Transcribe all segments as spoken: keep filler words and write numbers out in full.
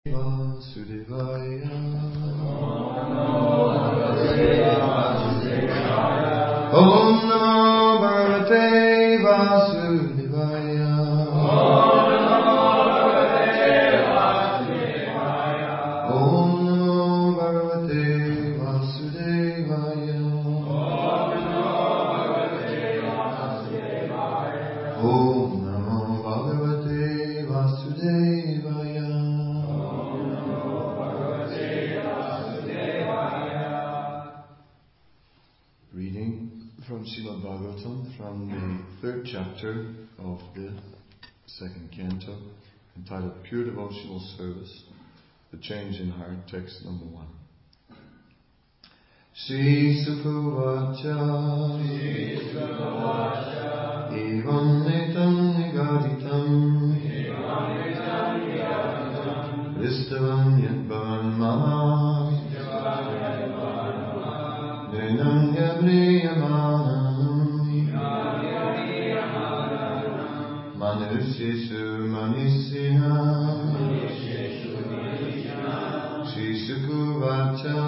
Vasudevaya. Om Namo Bhagavate Vasudevaya. Om Namo Bhagavate Vasudevaya. Om Namo Bhagavate Vasudevaya. Reading from Srimad Bhagavatam from the third chapter of the second canto, entitled Pure Devotional Service, the Change in Heart, text number one. Sri Sukhovacha Evam Netam Nigaditam Vistavam Yadbhavan Mama Nenam Yabriyamanam Manusyesu Manisina Sri Sukhovacha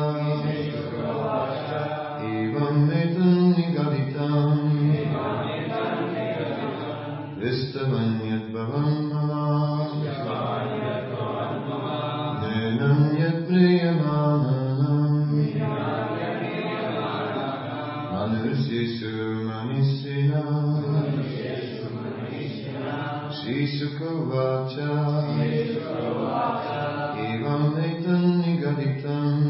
Evam Netam Nigaditam Vistavam Yadbhavan Mama Nenam Yabriyamanam Manusyesu Manisina Sri Sukhovacha Evam Netam Nigaditam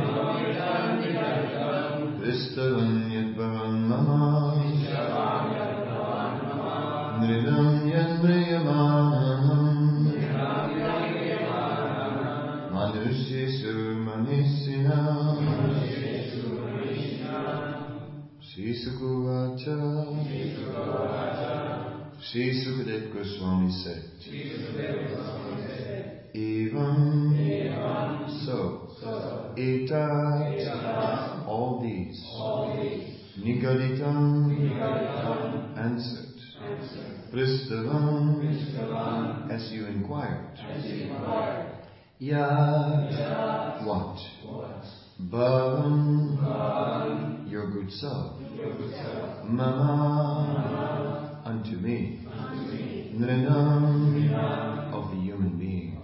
Vistavam Yadbhavan Mama Nridam Yadbriyamanam Manusyesu Manisina Sri Sukhovacha. Sri Sukadeva Goswami said, Evam, so, etat, all these, Nigaditam, answered, Pristavam, as you inquired, Yat, what? Bhavam, your good self, Mama, unto me, Nrinam, of the human being,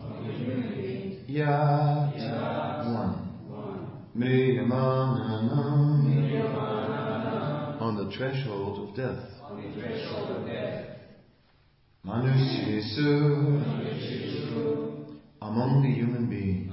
Yat, one, Mriyamananam, on the threshold of death, Manusyesu, among the human beings,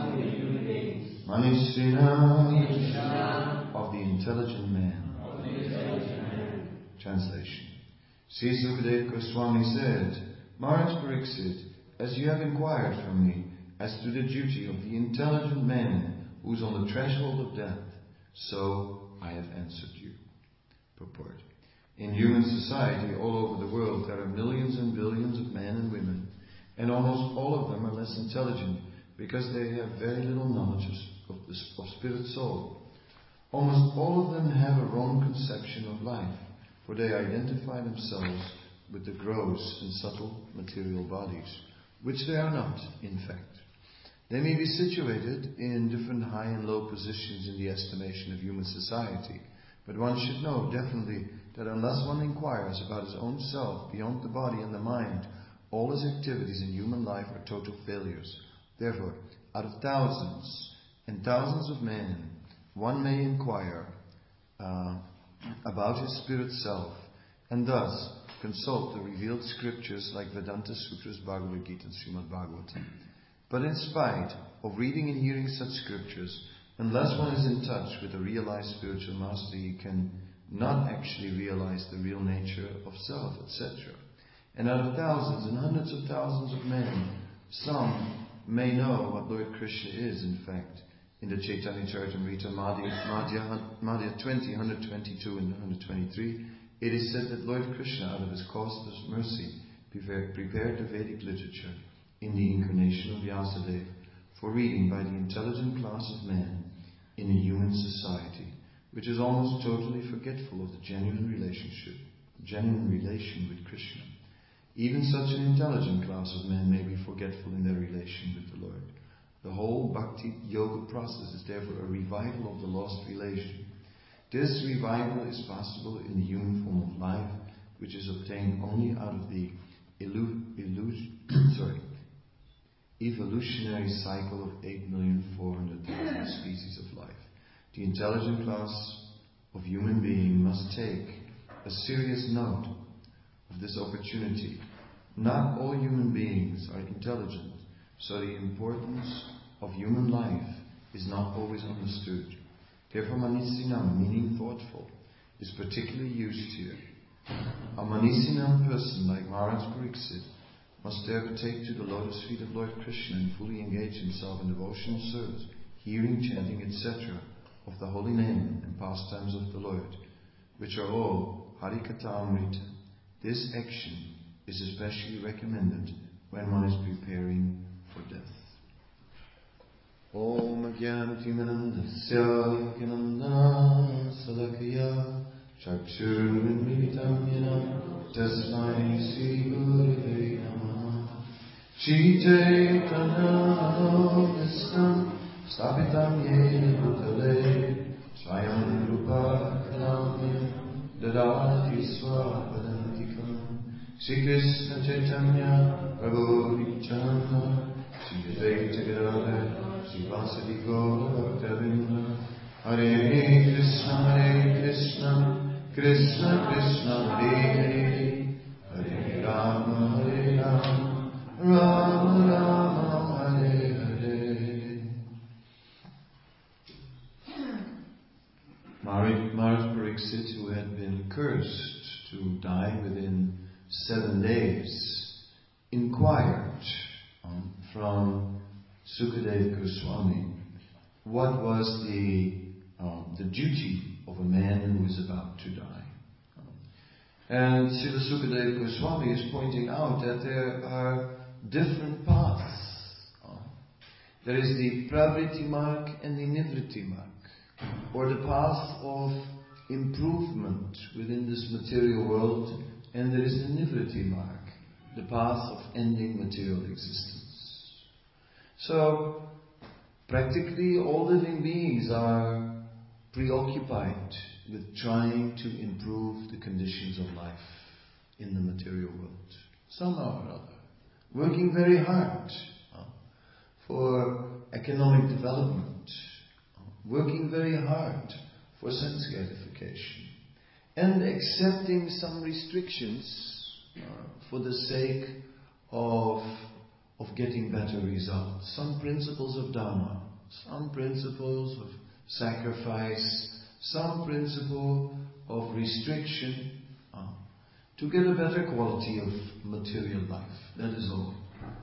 Manusina, of the intelligent man. Translation. Sri Sukadeva Goswami said, Maharaj Pariksit, as you have inquired from me as to the duty of the intelligent man who is on the threshold of death, so I have answered you. Purport. In human society all over the world there are millions and billions of men and women, and almost all of them are less intelligent because they have very little knowledge of, the, of spirit soul. Almost all of them have a wrong conception of life, for they identify themselves with the gross and subtle material bodies, which they are not, in fact. They may be situated in different high and low positions in the estimation of human society, but one should know definitely that unless one inquires about his own self beyond the body and the mind, all his activities in human life are total failures. Therefore, out of thousands and thousands of men, one may inquire uh, about his spirit self, and thus consult the revealed scriptures like Vedanta Sutras, Bhagavad Gita, and Srimad Bhagavatam. But in spite of reading and hearing such scriptures, unless one is in touch with a realized spiritual master, he can not actually realize the real nature of self, et cetera. And out of thousands and hundreds of thousands of men, some may know what Lord Krishna is, in fact. In the Chaitanya Charitamrita, Madhya, Madhya twenty, one twenty-two and one twenty-three, it is said that Lord Krishna, out of his causeless mercy, prepared, prepared the Vedic literature in the incarnation of Vyasadeva for reading by the intelligent class of men in a human society, which is almost totally forgetful of the genuine relationship, genuine relation with Krishna. Even such an intelligent class of men may be forgetful in their relation with the Lord. The whole Bhakti Yoga process is therefore a revival of the lost relation. This revival is possible in the human form of life, which is obtained only out of the illu- illu- sorry, evolutionary cycle of eight million four hundred thousand species of life. The intelligent class of human being must take a serious note of this opportunity. Not all human beings are intelligent, so the importance of human life is not always understood. Therefore, Manisinam, meaning thoughtful, is particularly used here. A Manisinam person like Maharaj Pariksit must therefore take to the lotus feet of Lord Krishna and fully engage himself in devotional service, hearing, chanting, et cetera of the holy name and pastimes of the Lord, which are all Harikatamrita. This action is especially recommended when one is preparing for death. Om Jnanatimanandasya Gyanandana Salakaya Chakshurvinmilitam Yena Tasmai Sri Gurave Namaha Shite Pranam Vistam Stapitam Yena Bhutale Swayam Rupa Kalamya Dadati Swapadantikam Shri Krishna Chaitanya Prabhu Nityananda Shri Advaita Gadadhara Shri Vasadi Gaura Bhaktavinda Hare Krishna Hare Krishna Krishna Krishna Hare Hare Hare Rama Hare Rama Rama Rama Hare Hare. Maharaj Pariksit, who had been cursed to die within seven days, inquired um, from Sukadeva Goswami what was the um, the duty of a man who is about to die. Um, and Srila Sukadeva Goswami is pointing out that there are different paths. Uh, there is the Pravriti Marg and the Nivriti Marg, or the path of improvement within this material world, and there is the Nivriti Marg, the path of ending material existence. So, practically all living beings are preoccupied with trying to improve the conditions of life in the material world. Somehow or other. Working very hard uh, for economic development. Uh, working very hard for sense gratification. And accepting some restrictions uh, for the sake of of getting better results. Some principles of Dharma, some principles of sacrifice, some principle of restriction uh, to get a better quality of material life. That is all.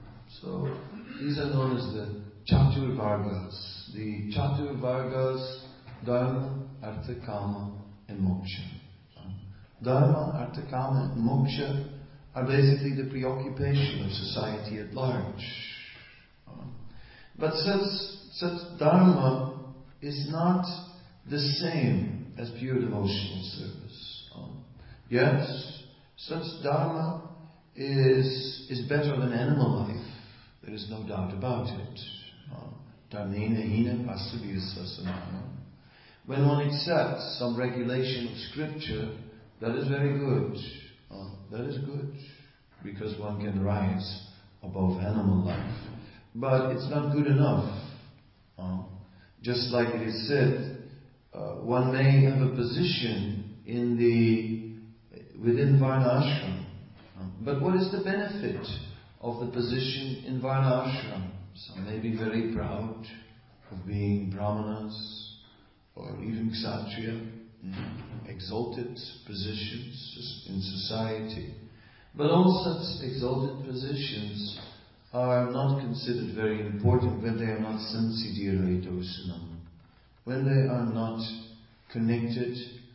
So these are known as the Chatur Vargas. The Chatur Vargas, Dharma, Artha, Kama and Moksha. Uh, Dharma, Artha, Kama and Moksha are basically the preoccupation of society at large. Uh, but such, such Dharma is not the same as pure devotional service. Uh, yes, such Dharma is, is better than animal life. There is no doubt about it. Dharmena hina pasubhirsasanana. When one accepts some regulation of scripture, that is very good. Uh, that is good, because one can rise above animal life. But it's not good enough. Uh, just like it is said, uh, one may have a position in the within Varna Ashram. Uh, but what is the benefit of the position in Varna Ashram? Some may be very proud of being Brahmanas or even Kshatriya. Exalted positions in society. But all such exalted positions are not considered very important when they are not sansiddhirayitosanam, when they are not connected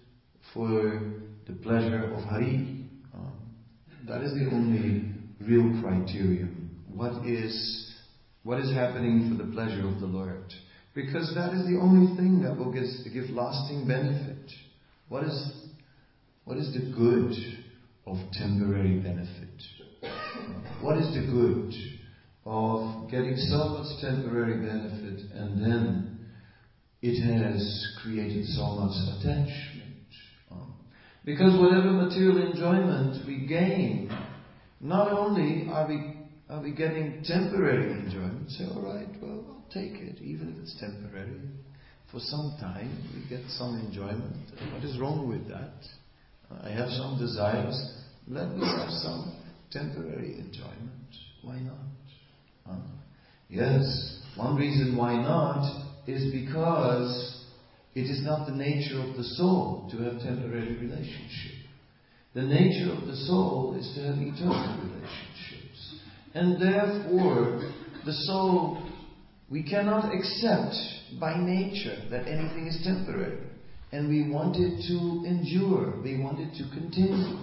for the pleasure of Hari. Uh, that is the only real criterion. What is, what is happening for the pleasure of the Lord? Because that is the only thing that will give, give lasting benefit. What is, what is the good of temporary benefit? What is the good of getting so much temporary benefit, and then it has created so much attachment. Because whatever material enjoyment we gain, not only are we are we getting temporary enjoyment, say, all right, well, I'll take it, even if it's temporary. For some time, we get some enjoyment. What is wrong with that? I have some desires. Let me have some temporary enjoyment. Why not? Huh? Yes, one reason why not is because it is not the nature of the soul to have temporary relationship. The nature of the soul is to have eternal relationships. And therefore, the soul, we cannot accept by nature that anything is temporary. And we want it to endure. We want it to continue.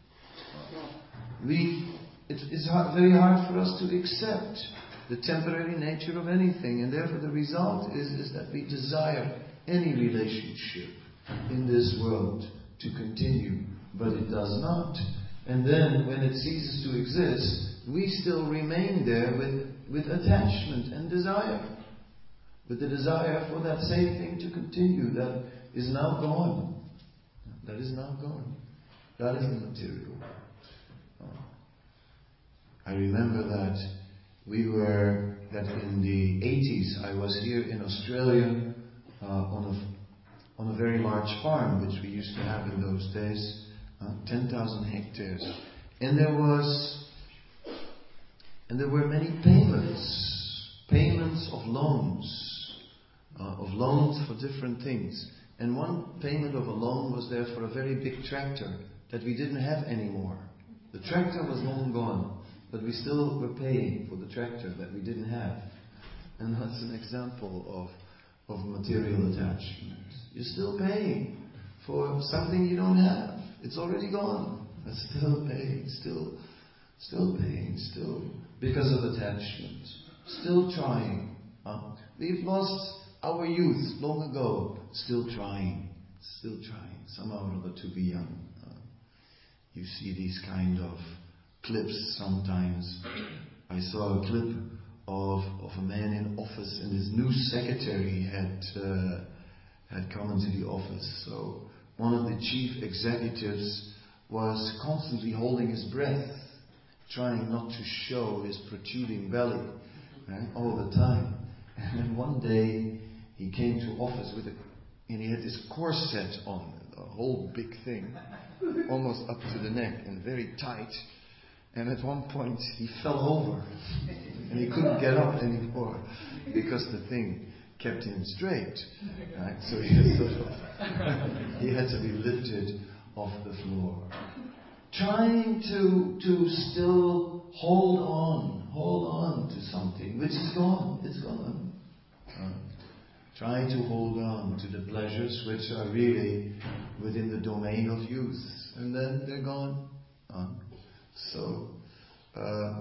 We, it, it's hard, very hard for us to accept the temporary nature of anything. And therefore the result is, is that we desire any relationship in this world to continue. But it does not. And then when it ceases to exist, we still remain there with, with attachment and desire. With the desire for that same thing to continue. That is now gone. That is now gone. That is the material world. I remember that we were, that in the eighties, I was here in Australia uh, on a on a very large farm, which we used to have in those days, uh, ten thousand hectares. And there was, and there were many payments, payments of loans, uh, of loans for different things. And one payment of a loan was there for a very big tractor that we didn't have anymore. The tractor was long gone, but we still were paying for the tractor that we didn't have. And that's an example of, of material attachment. You're still paying for something you don't have. It's already gone. But still paying, still, still paying, still, because of attachment. Still trying. Uh, we've lost our youth long ago. Still trying. Still trying. Somehow or other to be young. Uh, you see these kind of clips sometimes. I saw a clip of of a man in office, and his new secretary had uh, had come into the office. So one of the chief executives was constantly holding his breath, trying not to show his protruding belly, right, all the time. And then one day he came to office with a, and he had this corset on, a whole big thing, almost up to the neck and very tight. And at one point he fell over and he couldn't get up anymore because the thing kept him straight. Right? So he had, sort of, he had to be lifted off the floor. Trying to to still hold on, hold on to something which is gone. It's gone. Uh, trying to hold on to the pleasures which are really within the domain of youth. And then they're gone. Uh, So, uh,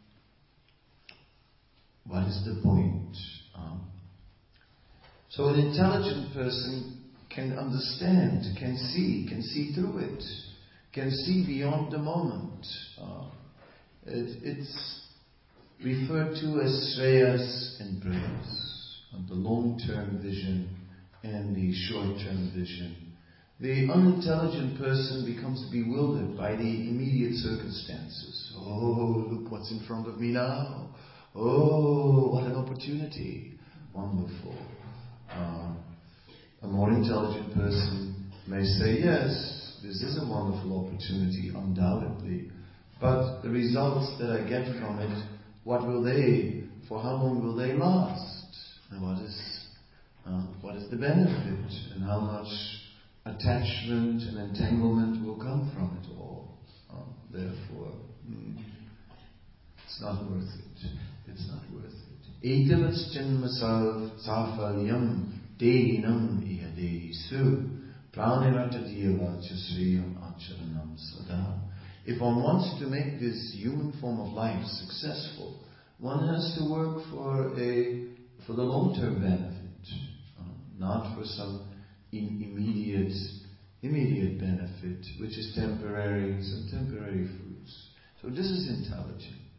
what is the point? Um, so an intelligent person can understand, can see, can see through it, can see beyond the moment. Uh, it, it's referred to as Shreyas and Prayas, uh, the long-term vision and the short-term vision. The unintelligent person becomes bewildered by the immediate circumstances. Oh, look what's in front of me now. Oh, what an opportunity. Wonderful. Uh, a more intelligent person may say, yes, this is a wonderful opportunity, undoubtedly. But the results that I get from it, what will they, for how long will they last? And what is, uh, what is the benefit? And how much attachment and entanglement will come from it all. Um, therefore, mm, it's not worth it. It's not worth it. Etamas janma safalyam dehinam ihadehisu pranirata diyava chasriyam acharanam sada. If one wants to make this human form of life successful, one has to work for a for the long-term benefit, uh, not for some in immediate, immediate benefit, which is temporary, some temporary fruits. So this is intelligent.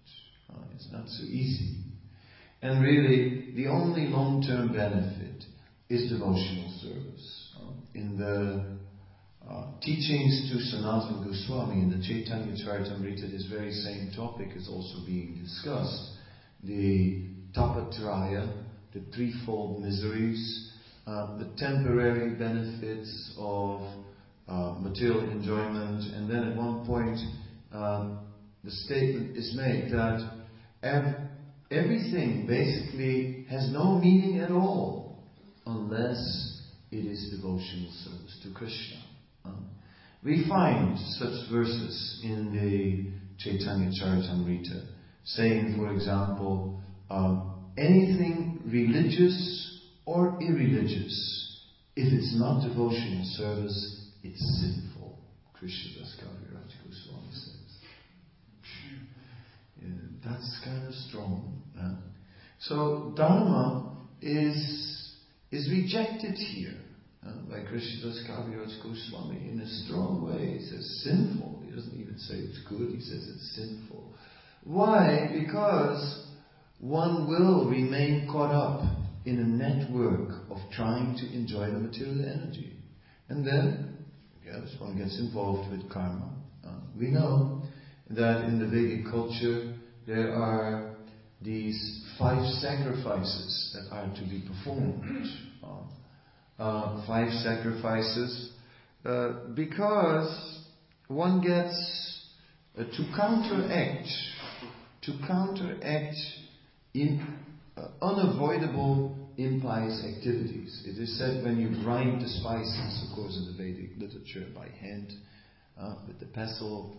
Uh, it's not so easy. And really, the only long-term benefit is devotional service. Uh, in the uh, teachings to Sanatana Goswami, in the Chaitanya Charitamrita, this very same topic is also being discussed. The Tapatraya, the threefold miseries, uh, the temporary benefits of uh, material enjoyment, and then at one point uh, the statement is made that ev- everything basically has no meaning at all unless it is devotional service to Krishna. Uh, we find such verses in the Chaitanya Charitamrita, saying, for example, uh, anything religious or irreligious, if it's not devotional service, it's sinful. Krishna Das Kaviraj Goswami says. Yeah, that's kind of strong. Huh? So Dharma is is rejected here uh, by Krishna Das Kaviraj Goswami in a strong way. He says sinful. He doesn't even say it's good. He says it's sinful. Why? Because one will remain caught up in a network of trying to enjoy the material energy. And then, yes, one gets involved with karma. Uh, we know that in the Vedic culture there are these five sacrifices that are to be performed. Uh, uh, five sacrifices uh, because one gets uh, to counteract to counteract in uh, unavoidable impious activities. It is said when you grind the spices, of course in the Vedic literature, by hand, uh, with the pestle,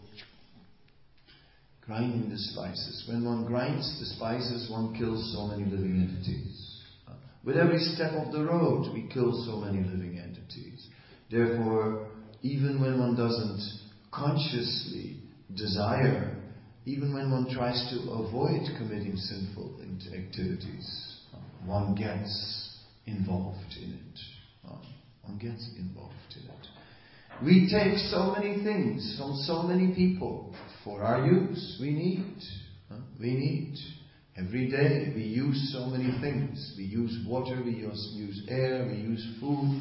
grinding the spices. When one grinds the spices, one kills so many living entities. Uh, with every step of the road, we kill so many living entities. Therefore, even when one doesn't consciously desire, even when one tries to avoid committing sinful activities, one gets involved in it. One gets involved in it. We take so many things from so many people for our use. We need. We need. Every day we use so many things. We use water, we use, use air, we use food.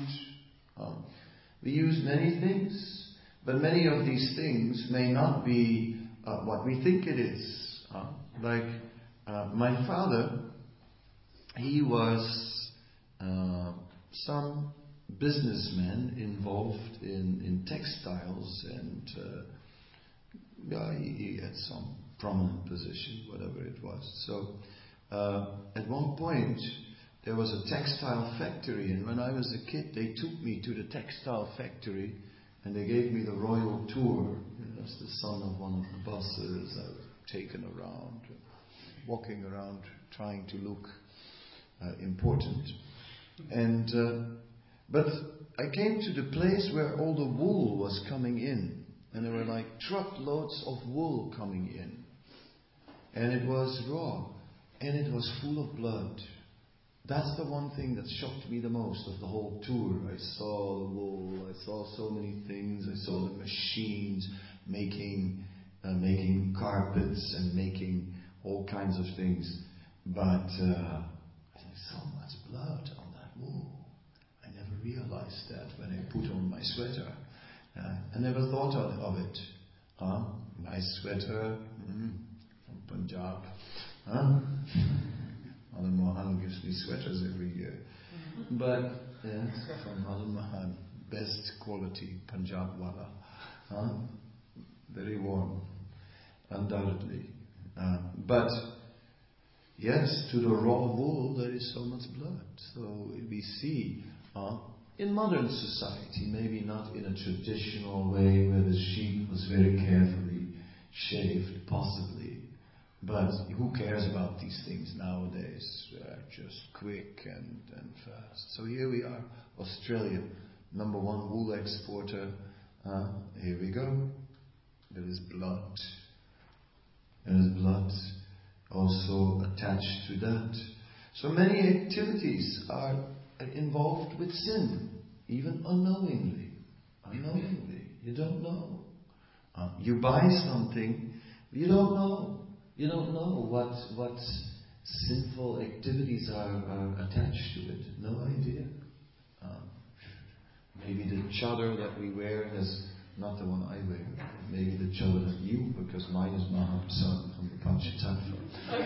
We use many things. But many of these things may not be Uh, what we think it is. Uh, like uh, my father, he was uh, some businessman involved in, in textiles, and uh, yeah, he, he had some prominent position, whatever it was. So uh, at one point there was a textile factory, and when I was a kid they took me to the textile factory and they gave me the royal tour. As the son of one of the bosses, I was taken around, walking around, trying to look uh, important. And uh, but I came to the place where all the wool was coming in, and there were like truckloads of wool coming in, and it was raw, and it was full of blood. That's the one thing that shocked me the most of the whole tour. I saw the wool, I saw so many things, I saw the machines making uh, making carpets and making all kinds of things. But uh, I think so much blood on that wool. I never realized that when I put on my sweater. Uh, I never thought of, of it. Huh? Nice sweater mm, from Punjab. Huh? Madan Mohan gives me sweaters every year. But, yes, from Madan Mohan, best quality Punjab wala. Huh? Very warm, undoubtedly. Uh, but, yes, to the raw wool there is so much blood. So we see, uh, in modern society, maybe not in a traditional way where the sheep was very carefully shaved, possibly. But who cares about these things nowadays? They're just quick and, and fast. So here we are, Australia, number one wool exporter. Uh, here we go. There is blood. There is blood also attached to that. So many activities are involved with sin, even unknowingly. Unknowingly. You don't know. Uh, you buy something, you don't know. You don't know what what sinful activities are, are attached to it. No idea. Um, maybe the chadar that we wear has, not the one I wear, maybe the chadar that you, because mine is Mahaprasad from the Panchatattva.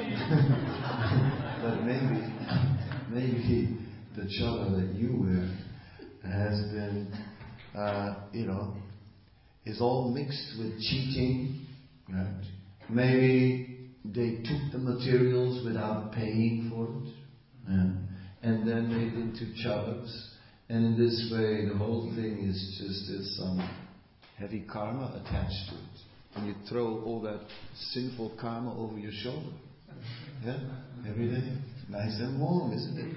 But maybe, maybe the chadar that you wear has been, uh, you know, is all mixed with cheating, right? Maybe they took the materials without paying for it, yeah, and then made into chadars, and in this way the whole thing is just there's some heavy karma attached to it, and you throw all that sinful karma over your shoulder, yeah, every day, nice and warm, isn't it?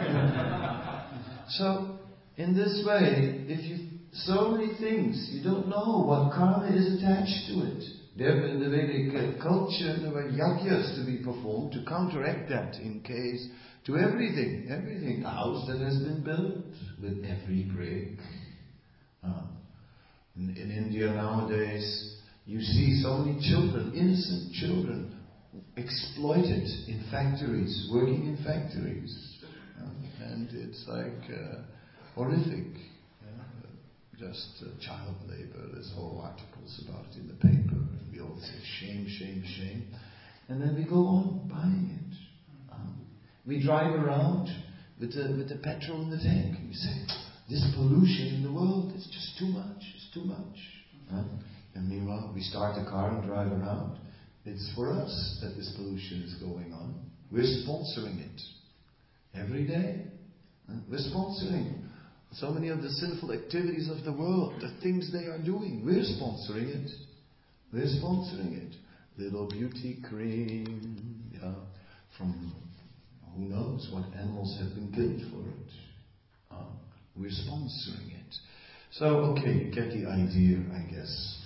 So in this way, if you so many things, you don't know what karma is attached to it. There in the Vedic uh, culture, there were yajnas to be performed to counteract that in case, to everything, everything. A house that has been built with every brick. Uh, in, in India nowadays, you see so many children, innocent children, exploited in factories, working in factories. Uh, and it's like uh, horrific. Just uh, child labor, there's whole articles about it in the paper, and we all say shame, shame, shame, and then we go on buying it. Um, we drive around with the, with the petrol in the tank, and we say, this pollution in the world, it's just too much, it's too much. Uh, and meanwhile, we start the car and drive around. It's for us that this pollution is going on. We're sponsoring it every day. Uh, we're sponsoring so many of the sinful activities of the world, the things they are doing. We're sponsoring it. We're sponsoring it. Little beauty cream, yeah, from who knows what animals have been killed for it. Uh, we're sponsoring it. So, okay, you get the idea, I guess.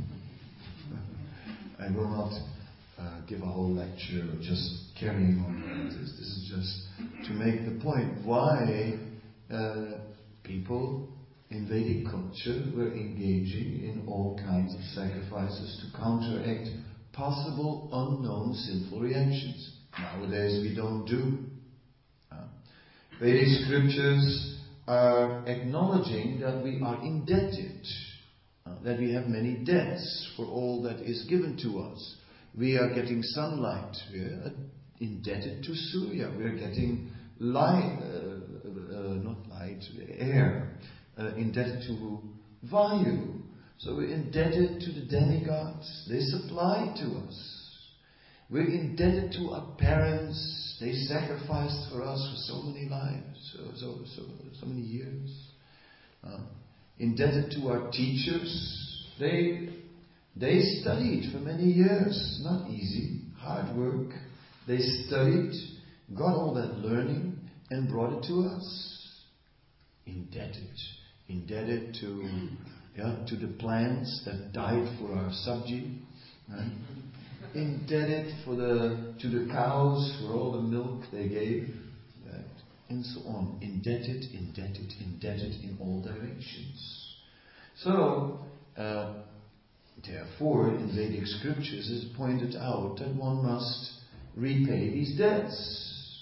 I will not uh, give a whole lecture just carrying on like this. This is just to make the point why uh, people in Vedic culture were engaging in all kinds of sacrifices to counteract possible unknown sinful reactions. Nowadays we don't do. Uh, Vedic scriptures are acknowledging that we are indebted, uh, that we have many debts for all that is given to us. We are getting sunlight, we are indebted to Surya, we are getting light, uh, uh, not light, air, uh, indebted to Vayu. So we're indebted to the demigods, they supply to us. We're indebted to our parents, they sacrificed for us for so many lives, so so so, so many years. Uh, indebted to our teachers, they they studied for many years, not easy, hard work. They studied, got all that learning, and brought it to us. Indebted, indebted to yeah to the plants that died for our sabji. Right? Indebted for the to the cows for all the milk they gave, right? And so on. Indebted, indebted, indebted in all directions. So, uh, therefore, in Vedic scriptures, it is pointed out that one must repay these debts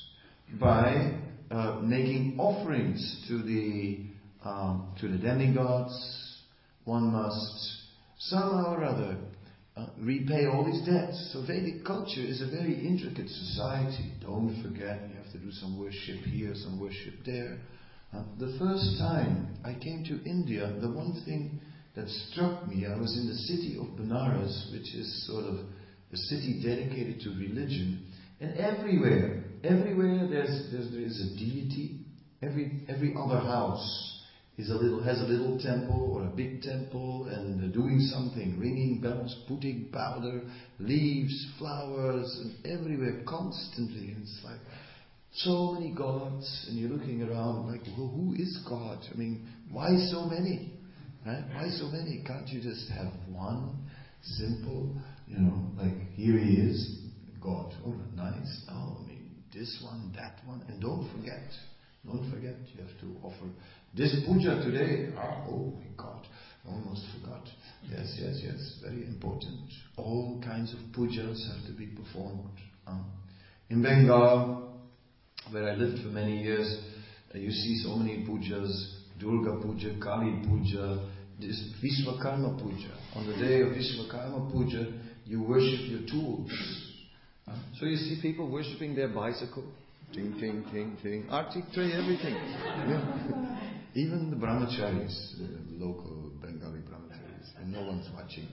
by uh, making offerings to the um, to the demigods. One must somehow or other Uh, repay all these debts. So Vedic culture is a very intricate society. Don't forget, you have to do some worship here, some worship there. Uh, the first time I came to India, the one thing that struck me, I was in the city of Benares, which is sort of a city dedicated to religion, and everywhere, everywhere there's, there's there is a deity. Every every other house is a little has a little temple or a big temple, and doing something, ringing bells, putting powder, leaves, flowers, and everywhere constantly. And it's like so many gods, and you're looking around like, well, who is God? I mean, why so many? Right? Why so many? Can't you just have one simple, you know, like here he is, God. Oh, nice. Oh, I mean, this one, that one, and don't forget. Don't forget, you have to offer this puja today. Ah, oh my God, almost forgot. Yes, yes, yes, very important. All kinds of pujas have to be performed. Uh, in Bengal, where I lived for many years, uh, you see so many pujas. Durga Puja, Kali Puja, this Vishwakarma Puja. On the day of Vishwakarma Puja, you worship your tools. Uh, so you see people worshipping their bicycle. Ting, ting, ting, ting. Arctic tray, everything. Yeah. Even the brahmacharis, the local Bengali brahmacharis, and no one's watching.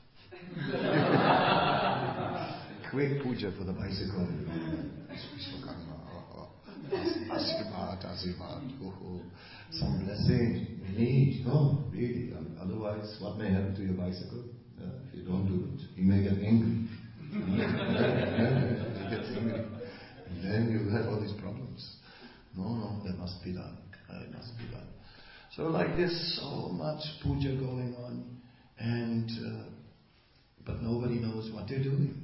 Quick puja for the bicycle. Vishwakarma. Oh, oh. Asirvad, Asirvad. Oh, oh. Some blessing we need. No, really. Otherwise, what may happen to your bicycle? Uh, if you don't do it, he may get angry. He gets angry. And then you have all these problems. No, no, that must be done. Uh, it must be done. So like this, so much puja going on, and uh, but nobody knows what they're doing.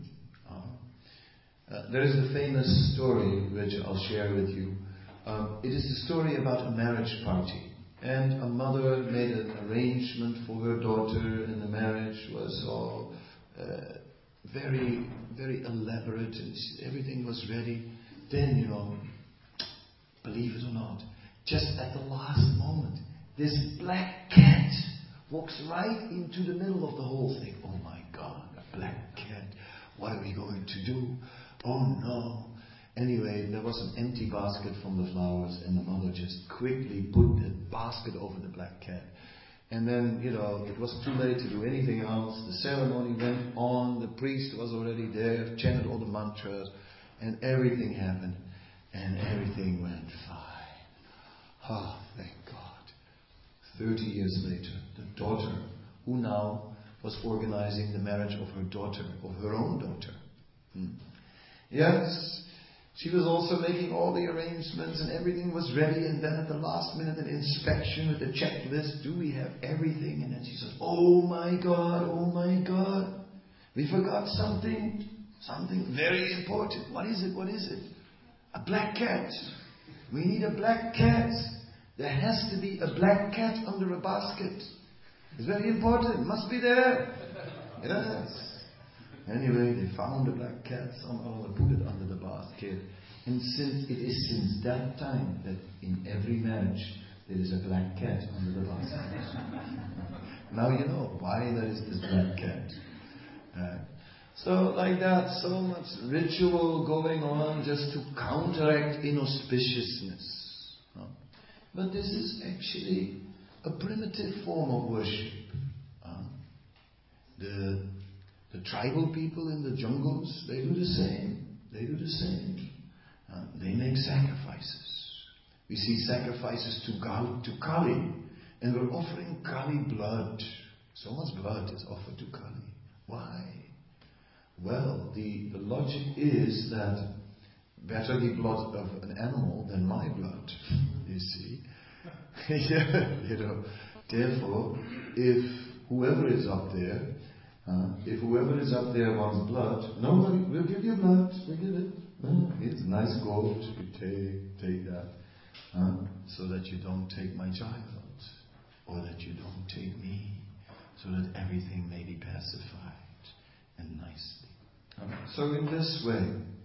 Uh, uh, there is a famous story which I'll share with you. Um, it is a story about a marriage party, and a mother made an arrangement for her daughter, and the marriage was all uh, very, very elaborate, and everything was ready. Then, you know, believe it or not, just at the last moment, this black cat walks right into the middle of the whole thing. Oh my God, a black cat! What are we going to do? Oh no! Anyway, there was an empty basket from the flowers, and the mother just quickly put the basket over the black cat. And then, you know, it was too late to do anything else. The ceremony went on. The priest was already there, chanted all the mantras, and everything happened. And everything went fine. Ah, oh, thank God. Thirty years later, the daughter, who now was organizing the marriage of her daughter, of her own daughter. Hmm. Yes. She was also making all the arrangements, and everything was ready, and then at the last minute an inspection with the checklist, do we have everything? And then she said, oh my God, oh my God, we forgot something, something very important. What is it, what is it? A black cat. We need a black cat. There has to be a black cat under a basket. It's very important, it must be there. Yes. Anyway, they found the black cat, somehow they put it under the basket. And since it is since that time that in every marriage there is a black cat under the basket. Now you know why there is this black cat. Right? So like that, so much ritual going on just to counteract inauspiciousness. Huh? But this is actually a primitive form of worship. Huh? The The tribal people in the jungles, they do the same. They do the same. Uh, they make sacrifices. We see sacrifices to Kali, to Kali, and we're offering Kali blood. So much blood is offered to Kali. Why? Well, the, the logic is that better the blood of an animal than my blood. You see? Yeah, you know. Therefore, if whoever is up there, Uh, if whoever is up there wants blood, nobody will give you blood. We give it. Uh, it's nice gold. You take take that, uh, so that you don't take my child, or that you don't take me, so that everything may be pacified and nicely. Uh, so in this way,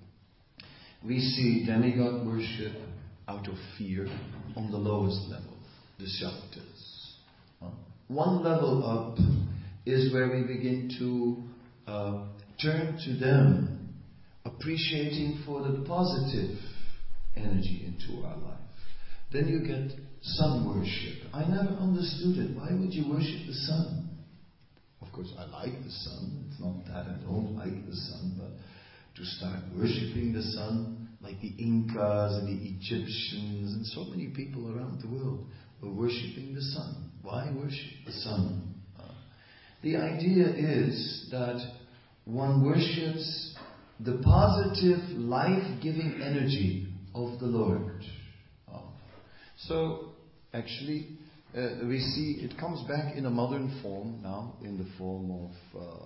we see demigod worship out of fear on the lowest level, the shelters. Uh, one level up is where we begin to uh, turn to them, appreciating for the positive energy into our life. Then you get sun worship. I never understood it. Why would you worship the sun? Of course, I like the sun. It's not that I don't like the sun, but to start worshipping the sun, like the Incas and the Egyptians and so many people around the world were worshipping the sun. Why worship the sun? The idea is that one worships the positive, life-giving energy of the Lord. Oh. So, actually, uh, we see it comes back in a modern form now, in the form of uh,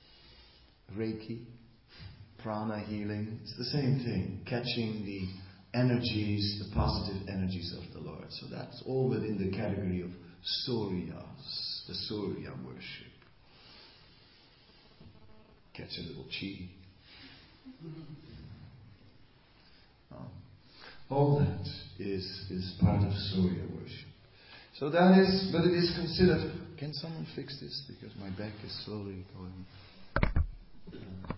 Reiki, prana healing. It's the same thing, catching the energies, the positive energies of the Lord. So that's all within the category of Suryas, the Surya worship. Catch a little chi. Um, all that is, is part of Surya worship. So that is, but it is considered. Can someone fix this? Because my back is slowly going. Uh,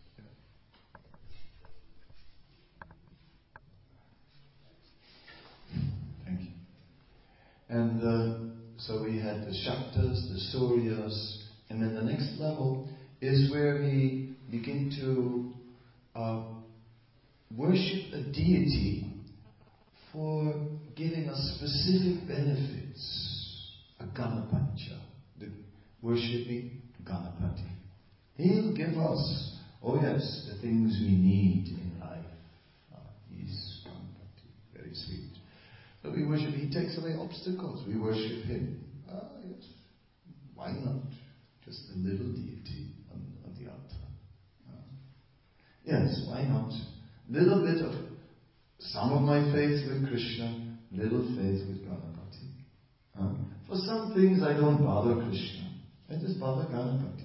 Thank you. And uh, so we had the Shaktas, the Suryas, and then the next level is where we begin to uh, worship a deity for giving us specific benefits. A Ganapacha, the worshipping Ganapati. He'll give us, oh yes, the things we need in life. Ah, he's Ganapati, very sweet. But we worship, he takes away obstacles. We worship him. Ah, yes. Why not? Just a little deity on, on the altar. Ah. Yes, why not? Little bit of some of my faith with Krishna, little faith with Ganapati. Ah. For some things I don't bother Krishna. I just bother Ganapati.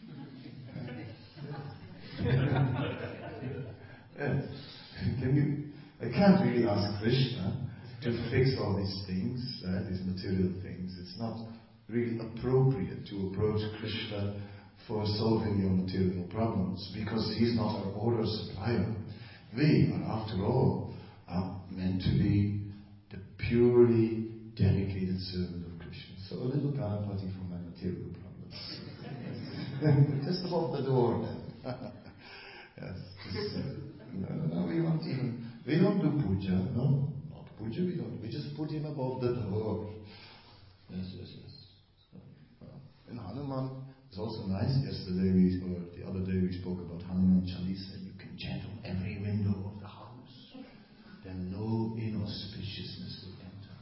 Yes. Can you? I can't really ask Krishna to fix all these things, uh, these material things. It's not really appropriate to approach Krishna for solving your material problems, because he's not our order supplier. We are, after all, are meant to be the purely dedicated servant of Krishna. So a little Ganapati for my material problems. Just hold the door then. Yes. Just, uh, no, no, no, we won't even, we don't do puja, no. Puja we don't. We just put him above the door. Yes, yes, yes. So, uh, and Hanuman is also nice. Yesterday we, or the other day we spoke about Hanuman Chalisa. You can chant on every window of the house. Then no inauspiciousness will enter.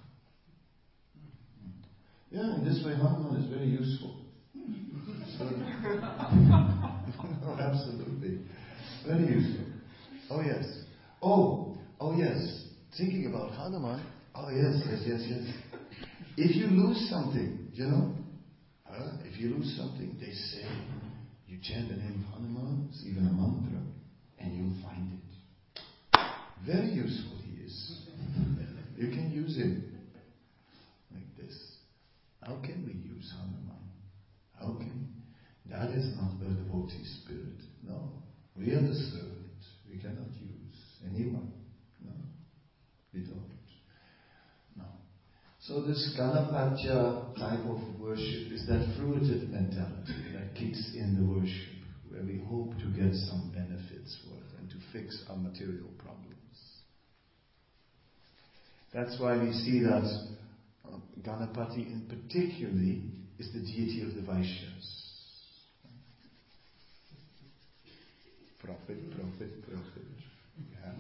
Yeah, in this way Hanuman is very useful. So, no, absolutely. Very useful. Oh yes. Oh, oh yes. Thinking about Hanuman, oh yes, yes, yes, yes. If you lose something, you know, uh, if you lose something, they say, you chant the name of Hanuman, it's even a mantra, and you'll find it. Very useful he is. You can use him like this. How can we use Hanuman? How can we? That is not the devotee spirit. No. We are the servant. We cannot use anyone. No. We don't. No. So this Ganapacha type of worship is that fruitive mentality that kicks in the worship, where we hope to get some benefits for it and to fix our material problems. That's why we see that uh, Ganapati in particularly is the deity of the Vaishyas. Profit, profit, profit. Yeah.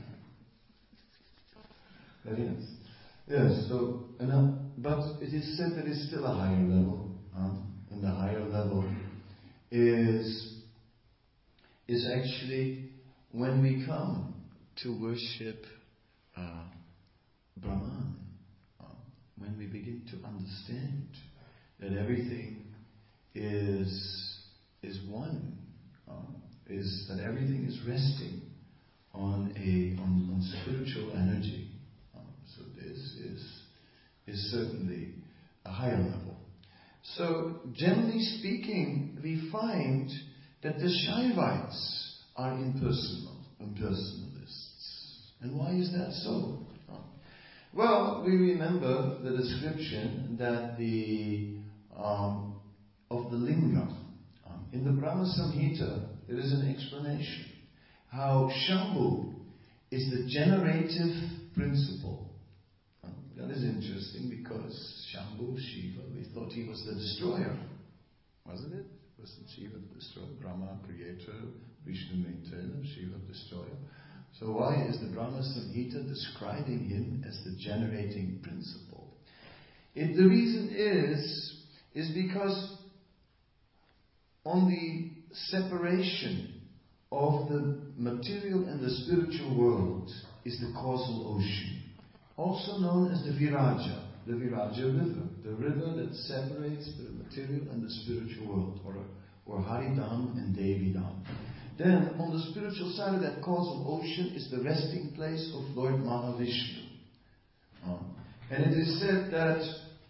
Very nice. Yes, so, and, uh, but it is said that it's still a higher level. Uh, and the higher level is, is actually when we come to worship uh, Brahman, uh, when we begin to understand that everything is, is one, uh, is that everything is resting on a on, on spiritual energy. So this is, is certainly a higher level. So generally speaking, we find that the Shaivites are impersonal, impersonalists. And why is that so? Well, we remember the description that the um, of the linga. Um, in the Brahma Samhita, there is an explanation how Shambhu is the generative principle. That is interesting because Shambhu, Shiva, we thought he was the destroyer. Wasn't it? Wasn't Shiva the destroyer? Brahma, creator, Vishnu, maintainer, Shiva, destroyer. So why is the Brahma Samhita describing him as the generating principle? It, the reason is, is because on the separation of the material and the spiritual world, is the causal ocean, also known as the Viraja, the Viraja River, the river that separates the material and the spiritual world, or, or Haridam and Devidam. Then, on the spiritual side of that causal ocean is the resting place of Lord Mahavishnu. Uh, and it is said that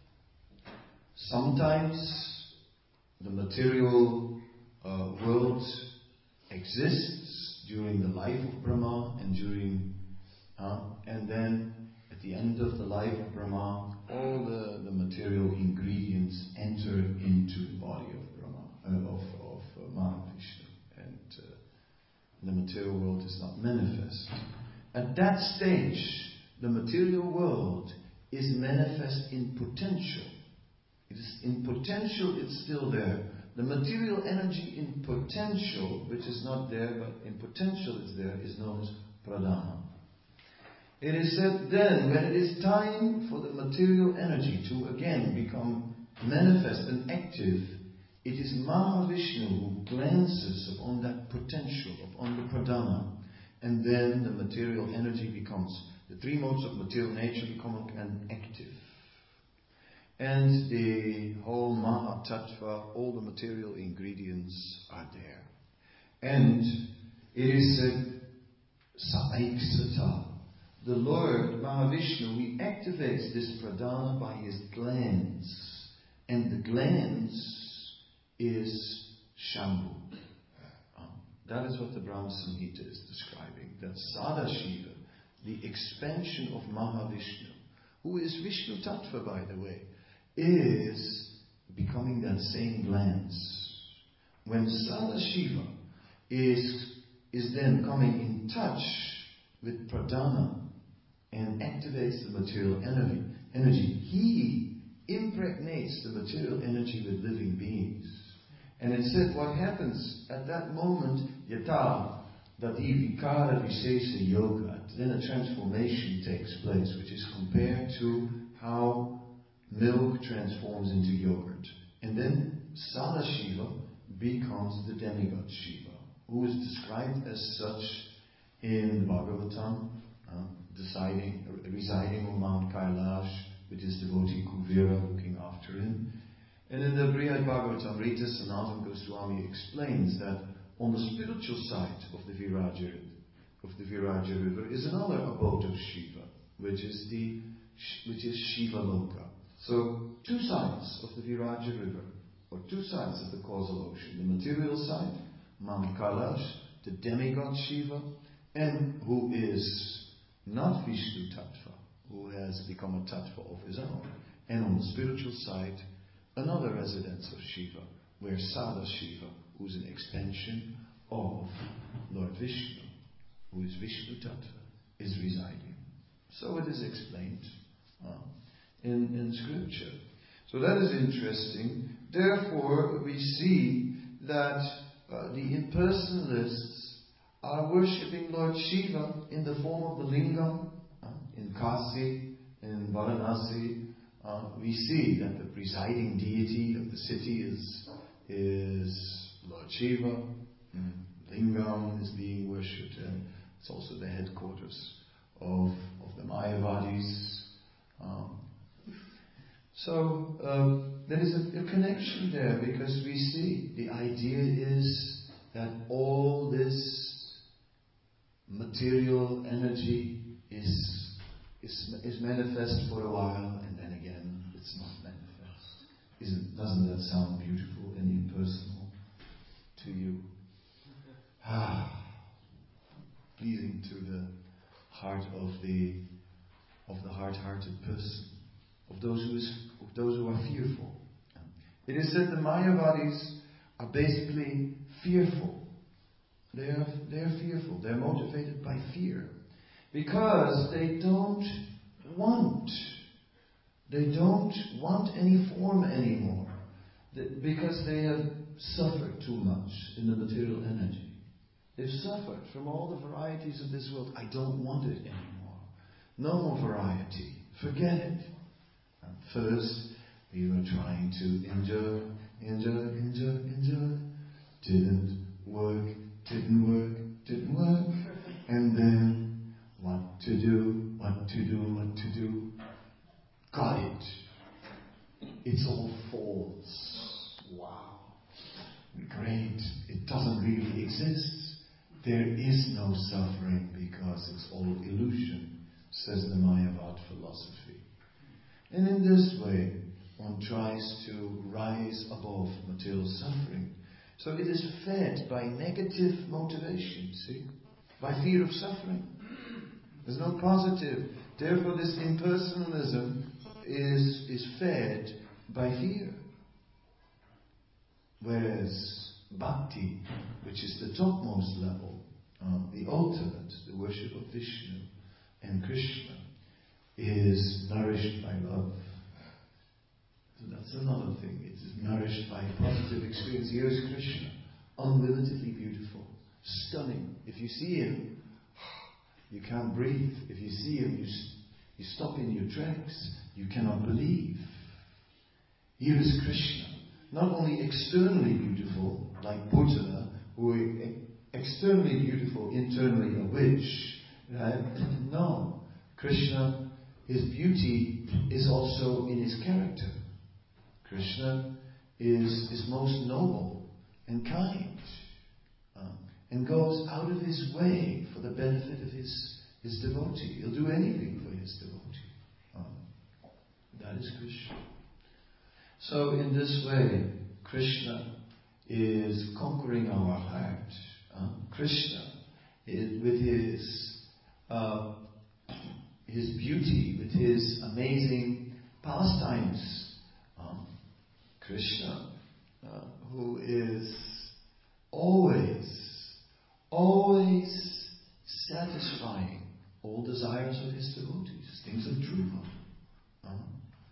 sometimes the material uh, world exists during the life of Brahma and during, uh, and then at the end of the life of Brahma, all the, the material ingredients enter into the body of Brahma, uh, of, of uh, Mahavishnu, and uh, the material world is not manifest. At that stage, the material world is manifest in potential. It is in potential, it's still there. The material energy in potential, which is not there, but in potential it's there, is known as pradana. It is said then, when it is time for the material energy to again become manifest and active, it is Mahavishnu who glances upon that potential, upon the pradana, and then the material energy becomes, the three modes of material nature become active. And the whole Mahatattva, all the material ingredients are there. And it is said, Saiksata, the Lord Mahavishnu, he activates this pradana by his glands. And the glands is Shambhu. Um, that is what the Brahma Samhita is describing. That Sadashiva, the expansion of Mahavishnu, who is Vishnu Tattva, by the way, is becoming that same glands. When Sadashiva is, is then coming in touch with pradana and activates the material energy, energy, he impregnates the material energy with living beings. And it said what happens at that moment, yata, dati vikara visesa yoga, then a transformation takes place, which is compared to how milk transforms into yogurt. And then Sadashiva becomes the demigod Shiva, who is described as such in Bhagavatam, uh, deciding, residing on Mount Kailash with his devotee Kuvera looking after him. And in the Brihad Bhagavatamrita, Sanatana Goswami explains that on the spiritual side of the Viraja, of the Viraja river is another abode of Shiva, which is the which is Shiva Loka. So, two sides of the Viraja river, or two sides of the causal ocean. The material side, Mount Kailash, the demigod Shiva, and who is not Vishnu Tattva, who has become a Tattva of his own. And on the spiritual side, another residence of Shiva, where Sada Shiva, who is an expansion of Lord Vishnu, who is Vishnu Tattva, is residing. So it is explained uh, in, in scripture. So that is interesting. Therefore, we see that uh, the impersonalists are worshipping Lord Shiva in the form of the lingam, uh, in Kasi, in Varanasi. Uh, we see that the presiding deity of the city is, is Lord Shiva. Mm. Lingam is being worshipped, and it's also the headquarters of, of the Mayavadis. Um, so um, there is a, a connection there, because we see the idea is that all this material energy is, is, is manifest for a while, and then again it's not manifest. Isn't, doesn't that sound beautiful and impersonal to you? Ah, pleasing to the heart of the of the hard-hearted person, of those who is of those who are fearful. It is said the Mayavadis are basically fearful. They are they are fearful. They are motivated by fear, because they don't want they don't want any form anymore, because they have suffered too much in the material energy. They've suffered from all the varieties of this world. I don't want it anymore. No more variety. Forget it. At first, we were trying to enjoy, enjoy, enjoy, enjoy. Didn't work, didn't work, didn't work. And then What to do, what to do, what to do. Got it. It's all false. Wow. Great. It doesn't really exist. There is no suffering because it's all illusion, says the Mayavad philosophy. And in this way, one tries to rise above material suffering. So it is fed by negative motivation, see? By fear of suffering. There's no positive. Therefore this impersonalism is, is fed by fear. Whereas bhakti, which is the topmost level, uh, the ultimate, the worship of Vishnu and Krishna, is nourished by love. So that's another thing. It is nourished by positive experience. Here is Krishna, unlimitedly beautiful, stunning. If you see him, you can't breathe. If you see him, you, you stop in your tracks. You cannot believe. Here is Krishna, not only externally beautiful, like Putana, who is externally beautiful, internally a witch. Right? No. Krishna, his beauty is also in his character. Krishna is, is most noble and kind, uh, and goes out of his way for the benefit of his, his devotee. He'll do anything for his devotee. Uh, that is Krishna. So in this way, Krishna is conquering our heart. Uh, Krishna, is, with his uh, his beauty, with his amazing pastimes, um, Krishna, uh, who is always, always satisfying all desires of his devotees, things of Dhruva. Um,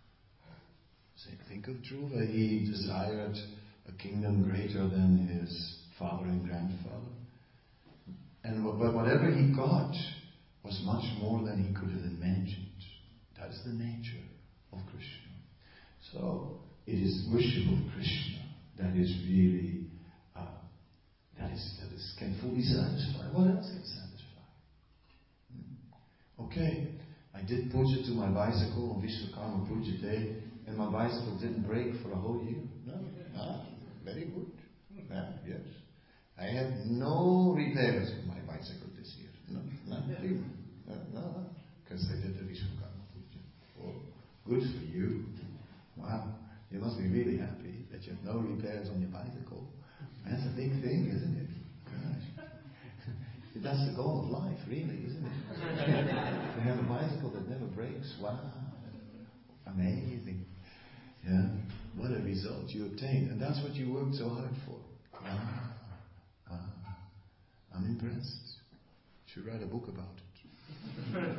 think of Dhruva, he desired a kingdom greater than his father and grandfather. And but whatever he got was much more than he could have imagined. That's the nature of Krishna. So it is worship of Krishna that is really uh, that is that is can fully satisfy. What else can satisfy? Hmm. Okay, I did puja to my bicycle on Vishwakarma Puja Day, and my bicycle didn't break for a whole year. No, ah, very good. Ah, yes. I had no repairs on my bicycle this year. No, nothing. No, no, because I did the Vishwakarma Puja. Oh, good for you. Wow. You must be really happy that you have no repairs on your bicycle. That's a big thing, isn't it? Gosh. That's the goal of life, really, isn't it? To have a bicycle that never breaks. Wow. Amazing. Yeah. What a result you obtained. And that's what you worked so hard for. Wow. Wow. I'm impressed. Should write a book about it.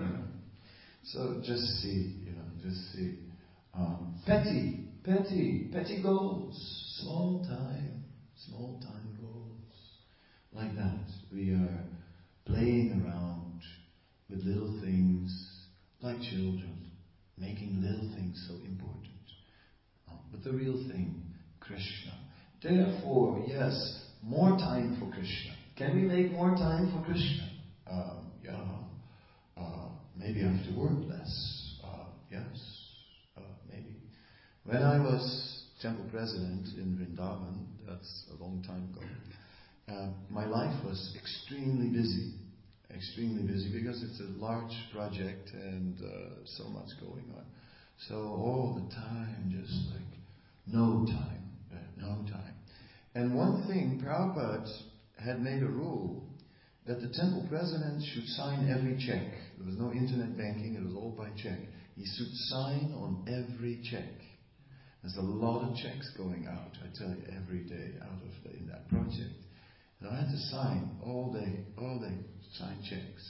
So just see, you know, just see. Um, petty, petty, petty goals. Small time, small time goals. Like that. We are playing around with little things, like children, making little things so important. Um, but the real thing, Krishna. Therefore, yes, more time for Krishna. Can we make more time for Krishna? Um, yeah. Uh, maybe I have to work less. Uh, yes. Uh, maybe. When I was temple president in Vrindavan, that's a long time ago, uh, my life was extremely busy. Extremely busy because it's a large project and uh, so much going on. So all the time, just like no time, uh, no time. And one thing, Prabhupada had made a rule that the temple president should sign every check. There was no internet banking, it was all by check. He should sign on every check. There's a lot of checks going out, I tell you, every day out of the, in that project. And I had to sign all day, all day, sign checks.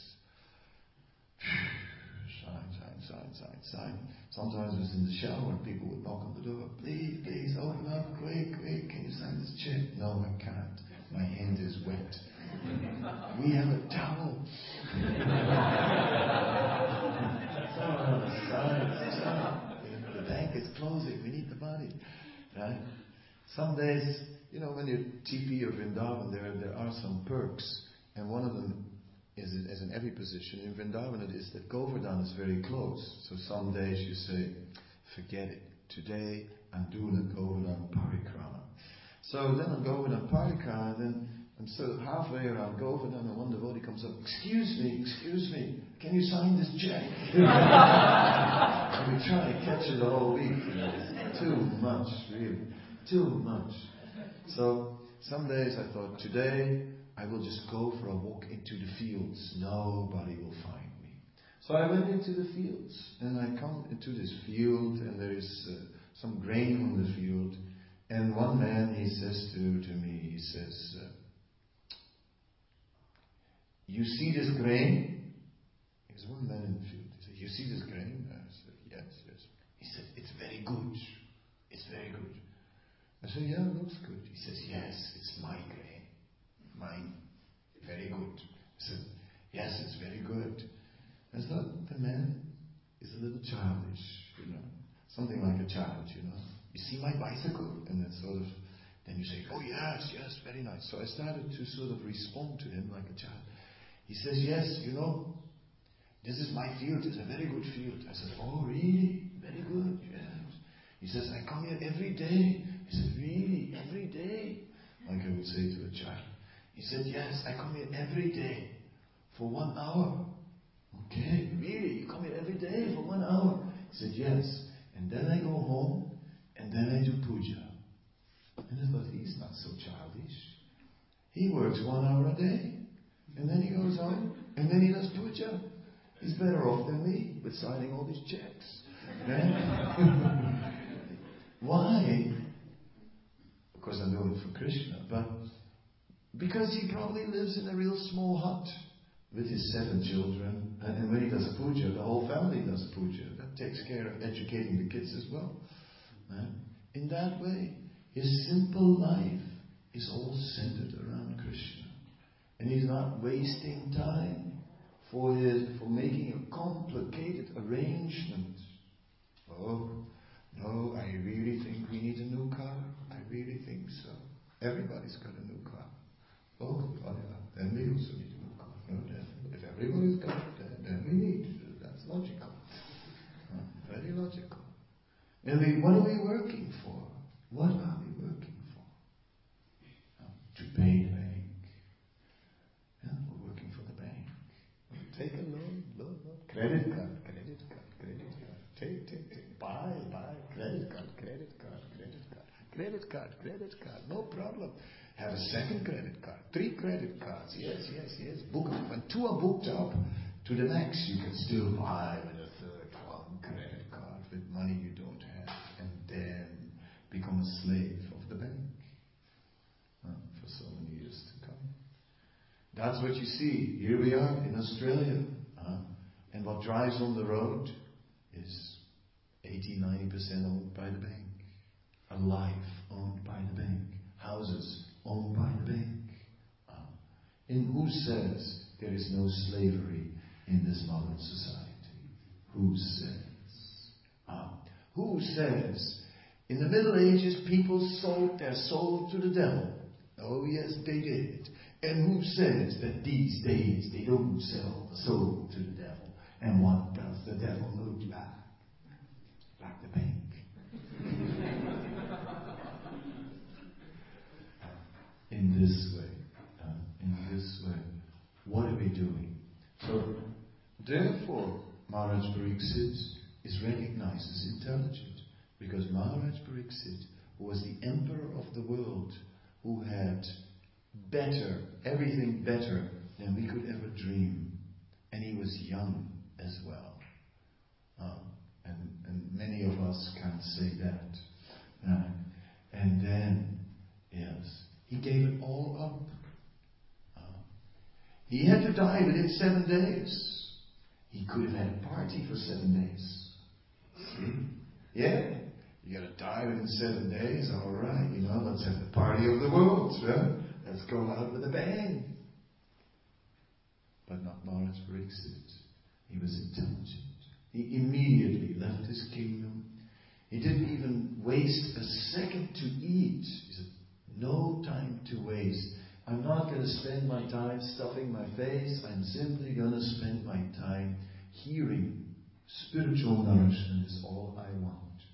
Sign, sign, sign, sign, sign. Sometimes I was in the shower and people would knock on the door. Please, please, open up, quick, quick, can you sign this check? No, I can't. My hand is wet. We have a towel. Sign, sign. The bank is closing. We need the money. Right? Some days, you know, when you're T P or Vrindavan, there there are some perks, and one of them as, it, as in every position, in Vrindavan it is that Govardhan is very close. So some days you say, forget it. Today I'm doing a Govardhan Parikrama. So then I'm Govardhan Parikrama, and then I'm sort of halfway around Govardhan, and one devotee comes up, excuse me, excuse me, can you sign this check? And we try to catch it the whole week. You know, it's too much, really. Too much. So some days I thought, today I will just go for a walk into the fields. Nobody will find me. So I went into the fields, and I come into this field, and there is uh, some grain on the field. And one man, he says to, to me, he says, uh, you see this grain? There's one man in the field. He said, you see this grain? I said, yes, yes. He said, it's very good. It's very good. I said, yeah, it looks good. He says, yes, it's my grain. Mine. Very good. I said, yes, it's very good. I thought, the man is a little childish, you know. Something like a child, you know. You see my bicycle? And then sort of, then you say, oh yes, yes, very nice. So I started to sort of respond to him like a child. He says, yes, you know, this is my field. It's a very good field. I said, oh really? Very good, yes. He says, I come here every day. He said, really? Every day? Like I would say to a child. He said, yes, I come here every day for one hour. Okay, really? You come here every day for one hour? He said, yes. And then I go home, and then I do puja. And I thought, he's not so childish. He works one hour a day. And then he goes home, and then he does puja. He's better off than me with signing all these checks. Right? Why? Of course, I'm doing it for Krishna, but because he probably lives in a real small hut with his seven children, and when he does puja, the whole family does puja. That takes care of educating the kids as well. Right? In that way, his simple life is all centered around Krishna. And he's not wasting time for his, for making a complicated arrangement. Oh, no, I really think we need a new car. I really think so. Everybody's got a new car. Oh, oh yeah, then we also need a new car. No, then, if everybody's got it, then, then we need. That's logical. Uh, very logical. And we, what are we working for? What are we working for? Uh, to pay the bank. Yeah, we're working for the bank. Take a loan, loan, loan. Credit card, credit card, credit card. Take, take, take. Buy, buy. Credit card, credit card, credit card. Credit card, credit card. No problem. Have a second credit card. Three credit cards. Yes, yes, yes. Book them. When two are booked up to the max, you can still buy with a third one credit card with money you don't have. And then become a slave of the bank. Uh, for so many years to come. That's what you see. Here we are in Australia. Uh, and what drives on the road is eighty to ninety percent owned by the bank. A life owned by the bank. Houses owned by the bank. Uh, and who says there is no slavery in this modern society? Who says? Uh, who says in the Middle Ages people sold their soul to the devil? Oh yes, they did. And who says that these days they don't sell the soul to the devil? And what does the devil look like? Like the bank. in this way. Uh, in this way. What are we doing? So, therefore, Maharaj Pariksit is recognized as intelligent. Because Maharaj Pariksit, who was the emperor of the world, who had better, everything better than we could ever dream. And he was young as well. Um, and, and many of us can't say that. Uh, and then, yes, he gave it all up. Uh, he had to die within seven days. He could have had a party for seven days. See? Yeah? You gotta die within seven days, alright, you know, let's have the party of the world, right? Let's go out with a bang. But not Maharaj Pariksit. He was intelligent. He immediately left his kingdom. He didn't even waste a second to eat. He said, no time to waste. I'm not going to spend my time stuffing my face. I'm simply going to spend my time hearing. Spiritual nourishment is all I want.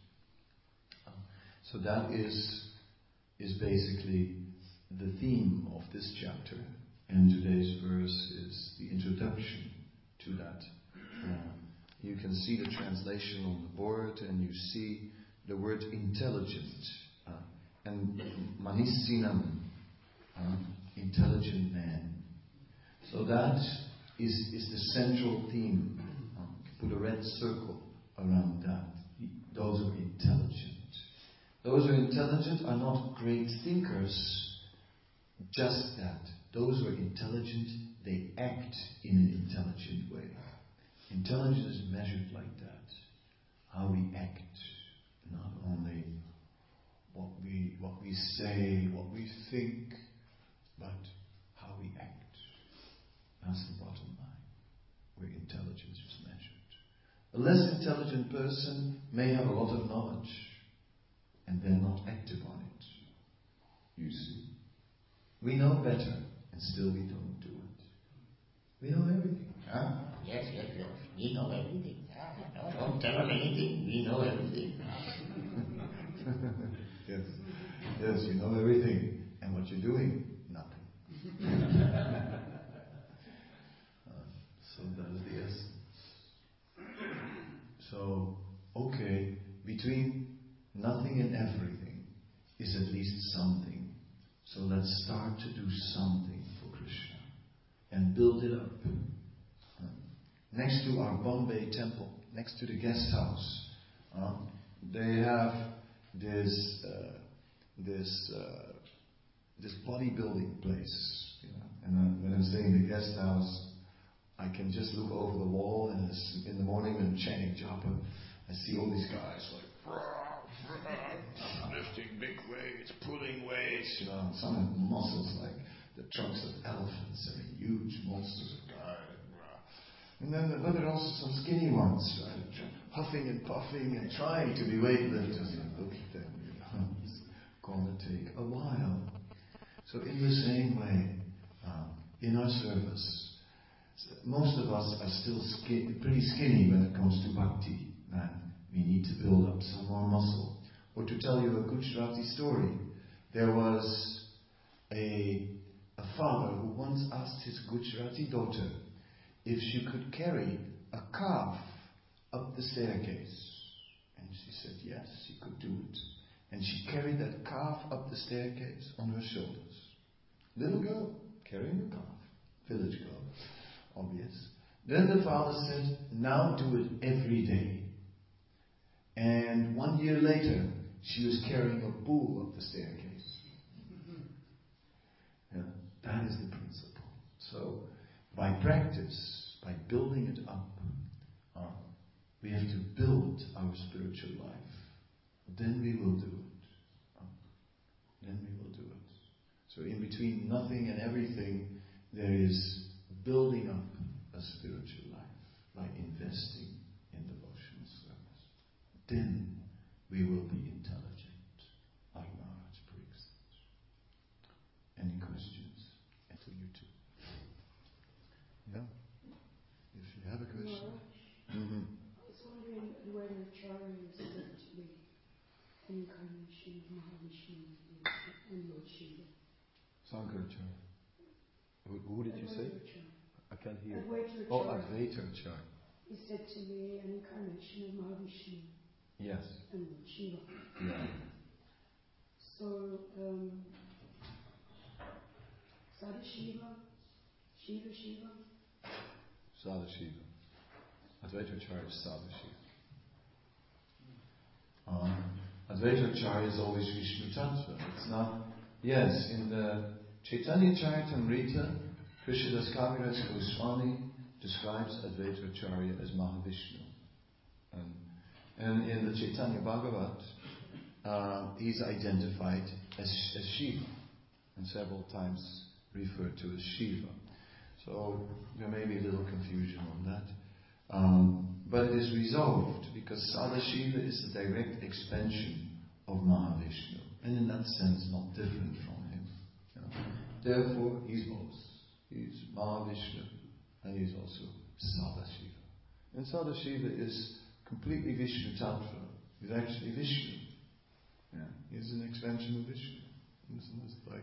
So that is, is basically the theme of this chapter. And today's verse is the introduction to that. Uh, you can see the translation on the board, and you see the word intelligent. Uh, and manissinam, uh, intelligent man. So that is, is the central theme. Uh, put a red circle around that. Those are intelligent. Those who are intelligent are not great thinkers, just that. Those who are intelligent, they act in an intelligent way. Intelligence is measured like that. How we act, not only what we what we say, what we think, but how we act. That's the bottom line, where intelligence is measured. A less intelligent person may have a lot of knowledge, and they're not active on it. You see? We know better, and still we don't do it. We know everything. Huh? Yes, yes, yes. We know everything. No, don't tell them anything. We know everything. Yes. Yes, you know everything. And what you're doing? Nothing. uh, so that is the essence. So, okay, between nothing and everything is at least something. So let's start to do something for Krishna and build it up. Uh, next to our Bombay temple, next to the guest house, uh, they have this uh, this uh, this bodybuilding place. You know? And uh, when I'm staying in the guest house, I can just look over the wall, and in the morning when chanting japa, I see all these guys like lifting big weights, pulling weights, you know, and some have muscles like the trunks of elephants. I mean, huge monsters of guys. And then, but there are also some skinny ones, right? Huffing and puffing and trying to be weightlifters. And look at them, you know, it's going to take a while. So in the same way, um, in our service, most of us are still skin, pretty skinny when it comes to bhakti. Right? We need to build up some more muscle. Or to tell you a Gujarati story, there was a, a father who once asked his Gujarati daughter if she could carry a calf up the staircase. And she said yes, she could do it. And she carried that calf up the staircase on her shoulders. Little girl carrying a calf. Village girl, obvious. Then the father said, now do it every day. And one year later, she was carrying a bull up the staircase. Yeah, that is the principle. So, by practice, by building it up, uh, we have to build our spiritual life. Then we will do it. Uh, then we will do it. So, in between nothing and everything, there is building up a spiritual life by investing in devotional service. Then we will be intelligent, like Maharaj Pariksit. Any questions? And to you too. Yeah. If you have a question. Mm-hmm. I was wondering whether Acharya is said to be incarnation of Mahavishnu and Lord Shiva. Sankaracharya. Who, who did you say? I can't hear. Advaita Oh, Advaita Acharya. Is said to be an incarnation of Mahavishnu. Yes. And Lord Shiva. Yeah. So, um, Sadashiva, Shiva Shiva. Sadashiva. Advaita Acharya is Sadashiva. Um, Advaita Acharya is always Vishnu Tattva. It's not. Yes, in the Chaitanya Charitamrita, Krishnadas Kaviraj Goswami describes Advaita Acharya as Mahavishnu. And, and in the Chaitanya Bhagavat, uh, he's identified as, as Shiva, and several times referred to as Shiva. So there may be a little confusion on that. Um, but it is resolved because Sadashiva is the direct expansion of Mahavishnu, and in that sense not different from him. You know. Therefore, he's both. He's Mahavishnu and he's also Sadashiva. And Sadashiva is completely Vishnu Tattva. He's actually Vishnu. Yeah, he's an expansion of Vishnu. Isn't this like?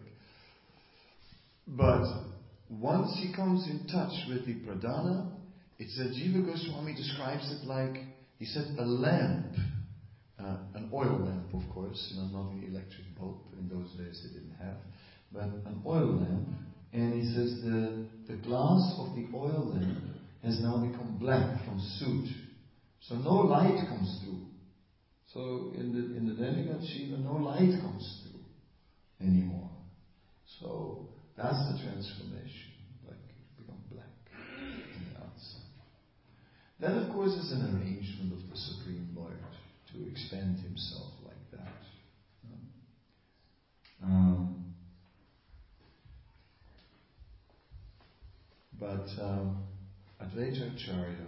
But once he comes in touch with the Pradhana, it's that Jiva Goswami describes it like, he said, a lamp, uh, an oil lamp, of course, you know, not an electric bulb. In those days they didn't have, but an oil lamp. And he says the the glass of the oil lamp has now become black from soot, so no light comes through. So in the in the demigod Shiva, no light comes through anymore. So that's the transformation, like become black in the outside. That, of course, is an arrangement of the Supreme Lord to expand himself like that. Um, but um, Advaita Acharya,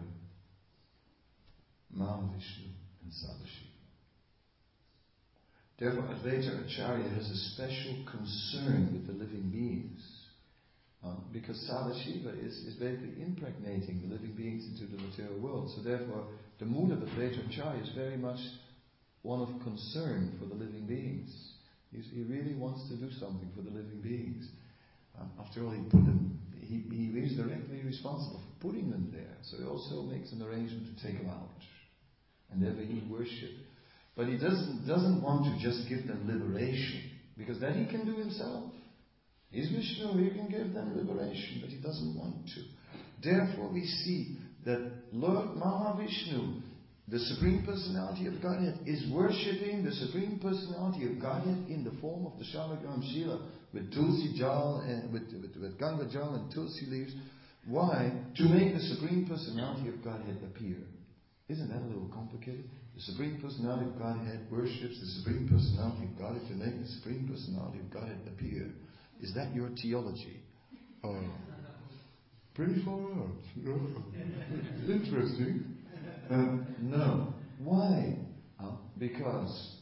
Mahavishnu and Sadashiva. Therefore, Advaita Acharya has a special concern with the living beings. Um, because Sadashiva is, is basically impregnating the living beings into the material world. So therefore, the mood of Advaita Acharya is very much one of concern for the living beings. He's, he really wants to do something for the living beings. Um, after all, he put them, he, he is directly responsible for putting them there. So he also makes an arrangement to take them out. And therefore he worship. But he doesn't, doesn't want to just give them liberation, because that he can do himself. He's Vishnu, he can give them liberation, but he doesn't want to. Therefore we see that Lord Mahavishnu, the Supreme Personality of Godhead, is worshipping the Supreme Personality of Godhead in the form of the Shalagram Shila, with Tulsi Jal and with, with, with Ganga Jal and Tulsi leaves. Why? To make the Supreme Personality of Godhead appear. Isn't that a little complicated? The Supreme Personality of Godhead worships the Supreme Personality of Godhead to make the Supreme Personality of Godhead appear. Is that your theology? Oh, pretty far out. Oh, interesting. Uh, no. Why? Uh, because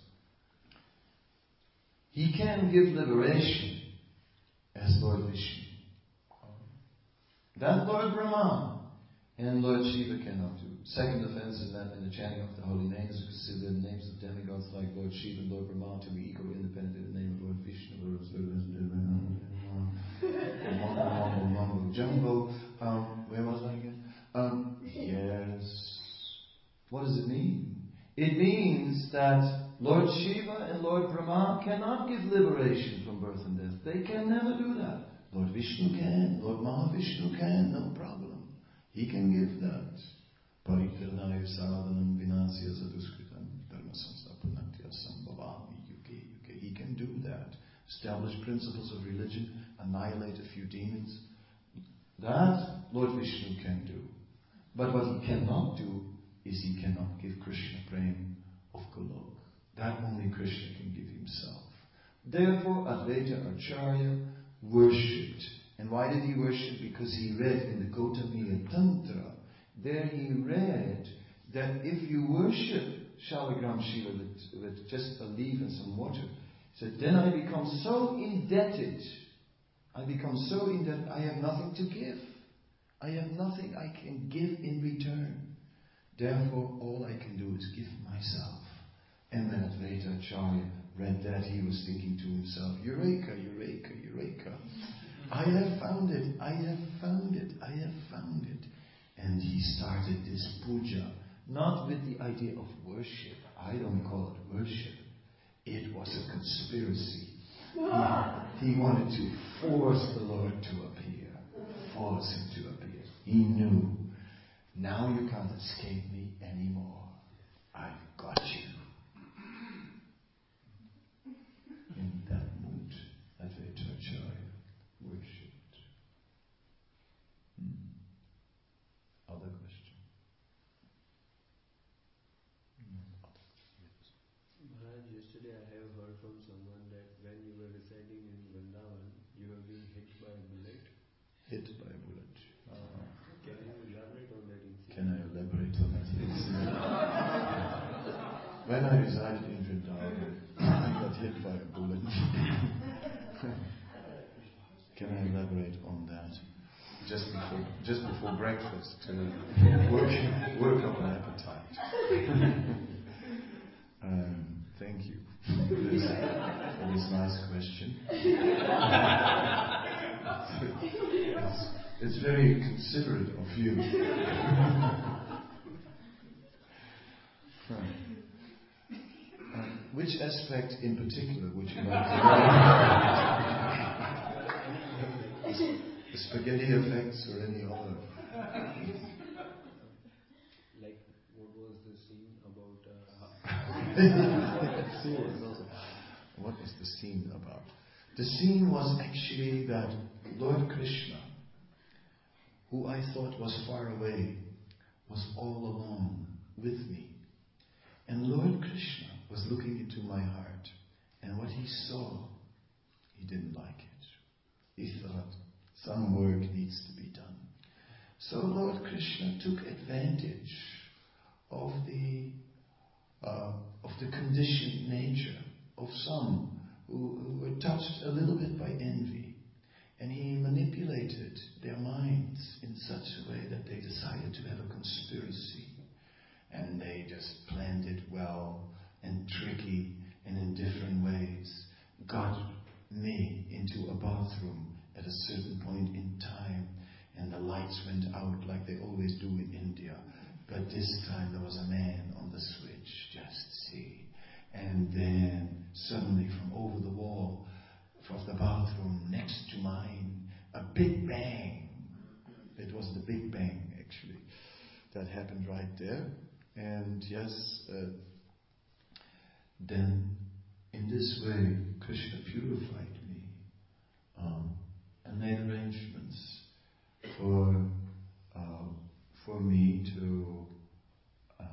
he can give liberation as Lord Vishnu. That Lord Brahma and Lord Shiva cannot do. Second offense is that in the chanting of the holy names, we consider the names of demigods like Lord Shiva and Lord Brahma to be equal independent in the name of Lord Vishnu. Mumble, mumble, jumbo. Um, where was I again? Um, yes. What does it mean? It means that Lord Shiva and Lord Brahma cannot give liberation from birth and death. They can never do that. Lord Vishnu can. Lord Mahavishnu can. No problem. He can give that. Paritirnaya sadhanam vinasya saduskritam dharma samstapanatya sambhavami yuke yuke. He can do that. Establish principles of religion, annihilate a few demons. That Lord Vishnu can do. But what he cannot do is he cannot give Krishna prem of Golok. That only Krishna can give himself. Therefore, Advaita Acharya worshipped. And why did he worship? Because he read in the Gautamiya Tantra, there he read that if you worship Shalagram Shiva with, with just a leaf and some water, he said, then I become so indebted. I become so indebted, I have nothing to give. I have nothing I can give in return. Therefore, all I can do is give myself. And when Advaita Acharya read that, he was thinking to himself, Eureka, Eureka, Eureka. I have found it, I have found it, I have found it. And he started this puja, not with the idea of worship. I don't call it worship. It was a conspiracy. He, he wanted to force the Lord to appear, force him to appear. He knew, now you can't escape me anymore. I've got you. In that mood, Advaita Acharya worshipped. Hmm. Other question? Maharaj, yesterday I have heard from someone that when you were residing in Vrindavan, you were being hit by a bullet. Hit by a bullet. Uh, Can you elaborate on that incident? Can I elaborate on that incident? When I resided in Vrindavan, I got hit by a bullet. Can elaborate on that just before just before breakfast to work work up an appetite. um, thank you for this, for this nice question. It's, it's very considerate of you. Right. Um, which aspect in particular would you like to know? the, the spaghetti effects or any other? Like, what was the scene about? Uh, what was the scene about? The scene was actually that Lord Krishna, who I thought was far away, was all along with me. And Lord Krishna was looking into my heart, and what he saw, he didn't like it. He thought, some work needs to be done. So Lord Krishna took advantage of the uh, of the conditioned nature of some who, who were touched a little bit by envy, and he manipulated their minds in such a way that they decided to have a conspiracy. And they just planned it well and tricky and in different ways. Got me into a bathroom at a certain point in time, and the lights went out like they always do in India. But this time there was a man on the switch, just see. And then suddenly from over the wall of the bathroom next to mine, a big bang. It was the Big Bang, actually, that happened right there. And yes, uh, then in this way, Krishna purified me um, and made arrangements for uh, for me to uh,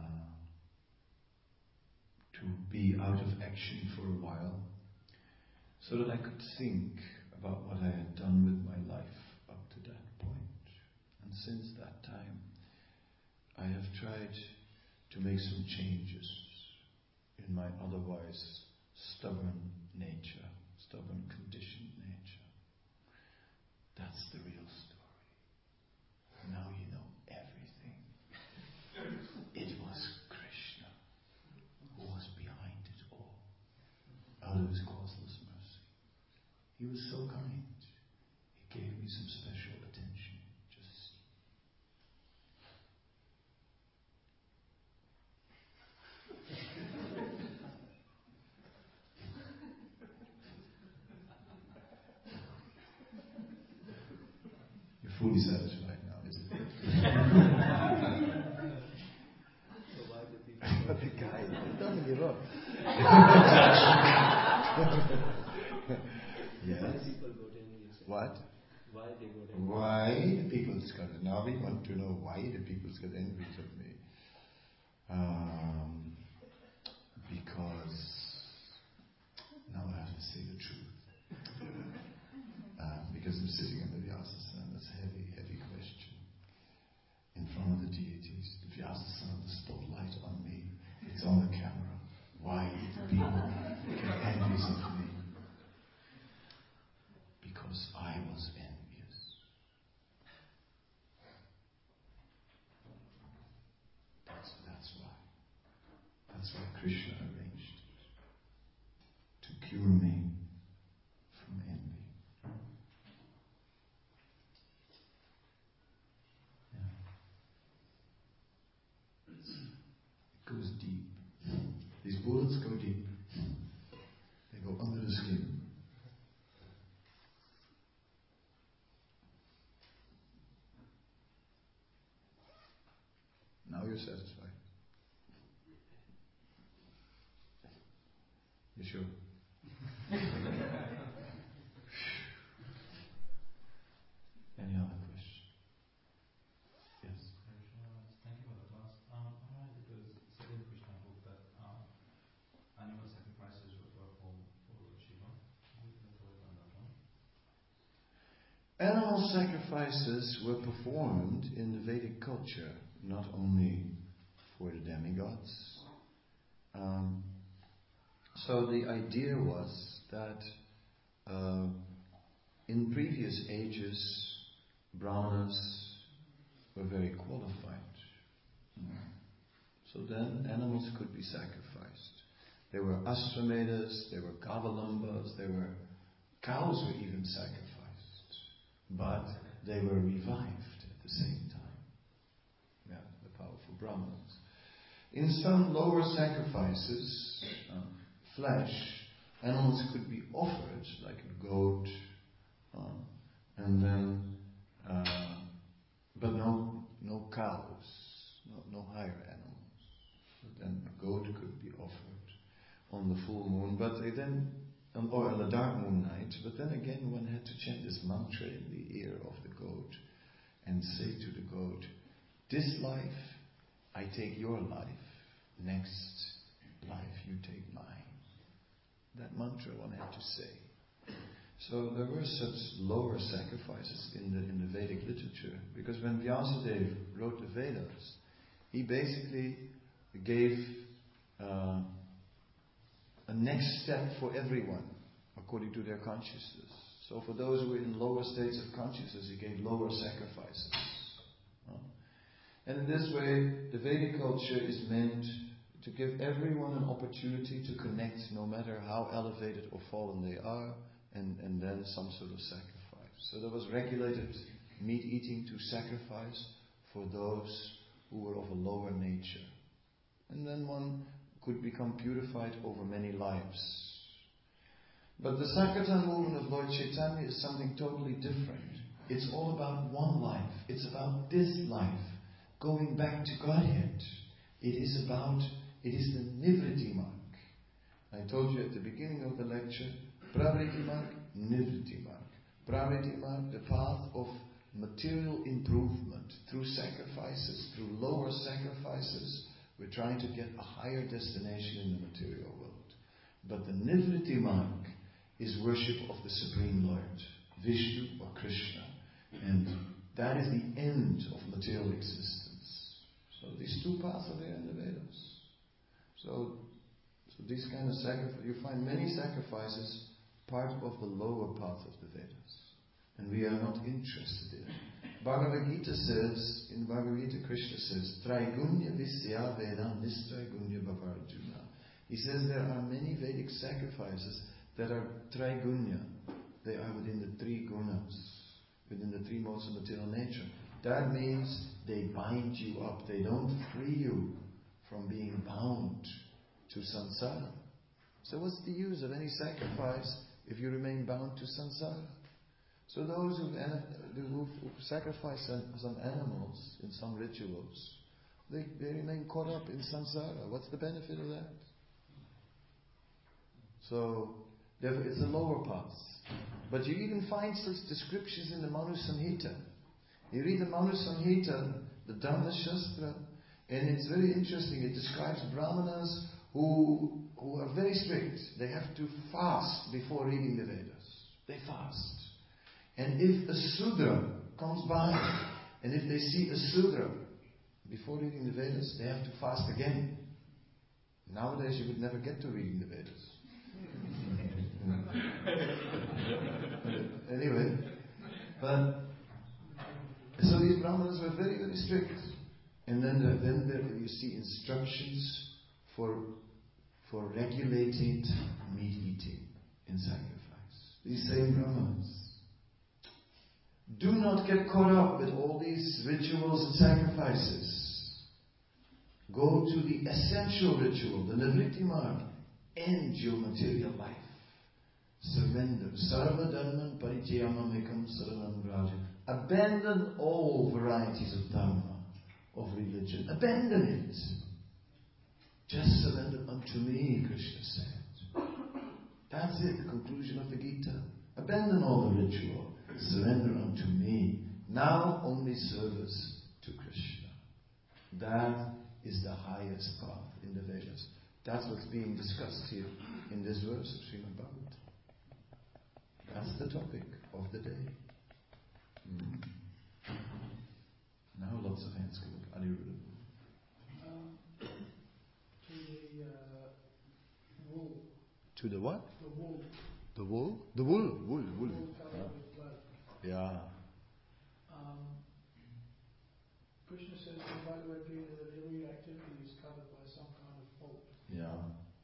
to be out of action for a while, so that I could think about what I had done with my life up to that point. And since that time, I have tried to make some changes in my otherwise stubborn nature, stubborn conditioned nature. That's the real story. Now you know everything. It was Krishna who was behind it all, out of his causeless mercy. He was so kind. He gave me some special attention. Just fully satisfied now, isn't it? so why the people? The guy, doesn't give up. Yes. Why people got envious? What? Why they got envious? Why the people's got now we want to know why the people's got envious of me. Um, because now I have to say the truth. Uh, because I'm sitting in the Vyasasana, that's a heavy, heavy question. In front of the deities, the Vyasasana, the spotlight on me, it's on the camera. Why do people get envious of me? Because I was envious. That's, that's why. That's why Krishna arranged it. To cure me from envy. It goes deep. These bullets go deep. They go under the skin. Now you're satisfied. You sure? Any other question? Yes. Thank you for the class. Um, I read it was said in Krishna book that um, animal sacrifices were performed for Lord Shiva. Can you elaborate on that one? Animal sacrifices were performed in the Vedic culture, not only for the demigods. Um, so the idea was that uh, in previous ages, Brahmanas were very qualified. So then animals could be sacrificed. There were Ashvamedas, there were Kavalambas, there were cows were even sacrificed. But they were revived at the same time. Yeah, the powerful Brahmanas. In some lower sacrifices, uh, flesh, animals could be offered, like a goat, uh, and then, uh, but no, no cows, no, no higher animals. But then a goat could be offered on the full moon, but they then, um, or on the dark moon night. But then again, one had to chant this mantra in the ear of the goat and say to the goat, "This life, I take your life. Next life, you take mine." That mantra one had to say. So there were such lower sacrifices in the in the Vedic literature, because when Vyasadeva wrote the Vedas, he basically gave uh, a next step for everyone according to their consciousness. So for those who were in lower states of consciousness, he gave lower sacrifices. Uh, and in this way, the Vedic culture is meant to give everyone an opportunity to connect, no matter how elevated or fallen they are, and, and then some sort of sacrifice. So there was regulated meat eating to sacrifice for those who were of a lower nature. And then one could become purified over many lives. But the Sankirtan movement of Lord Chaitanya is something totally different. It's all about one life. It's about this life, going back to Godhead. It is about It is the Nivritti mark. I told you at the beginning of the lecture, Pravritti mark, Nivritti mark. Pravritti mark, the path of material improvement through sacrifices, through lower sacrifices. We're trying to get a higher destination in the material world. But the Nivritti mark is worship of the Supreme Lord, Vishnu or Krishna. And that is the end of material existence. So these two paths are there in the Vedas. So, so these kind of sacrifices, you find many sacrifices part of the lower path of the Vedas. And we are not interested in it. Bhagavad Gita says, in Bhagavad Gita, Krishna says, Traigunya Visya Veda Nistraigunya Bhavarjuna. He says there are many Vedic sacrifices that are Traigunya. They are within the three gunas, within the three modes of material nature. That means they bind you up. They don't free you from being bound to samsara. So what's the use of any sacrifice if you remain bound to samsara? So those who who sacrifice some animals in some rituals, they, they remain caught up in samsara. What's the benefit of that? So therefore it's a lower path. But you even find such descriptions in the Manu Samhita. You read the Manu Samhita, the Dhamma Shastra, and it's very interesting. It describes Brahmanas who who are very strict. They have to fast before reading the Vedas. They fast. And if a Sudra comes by, and if they see a Sudra before reading the Vedas, they have to fast again. Nowadays you would never get to reading the Vedas. Anyway, but so these Brahmanas were very, very strict. And then, there, then there you see instructions for for regulated meat eating in sacrifice. These same Brahmanas. Do not get caught up with all these rituals and sacrifices. Go to the essential ritual, the Nivritti mark. End your material life. Surrender. Sarva dharman parijayamamekam saranam vraja. Abandon all varieties of dharma, of religion. Abandon it. Just surrender unto me, Krishna said. That's it, the conclusion of the Gita. Abandon all the ritual. Surrender unto me. Now only service to Krishna. That is the highest path in the Vedas. That's what's being discussed here in this verse of Srimad Bhagavatam. That's the topic of the day. Mm. Now lots of hands go up. Aniruddha. Um, to the uh, wool. To the what? The wool. The wool? The wool. Wool. Wool. Wool covered with blood. Yeah. Um, Krishna says in Bhagavad Gita that every activity is covered by some kind of fault. Yeah.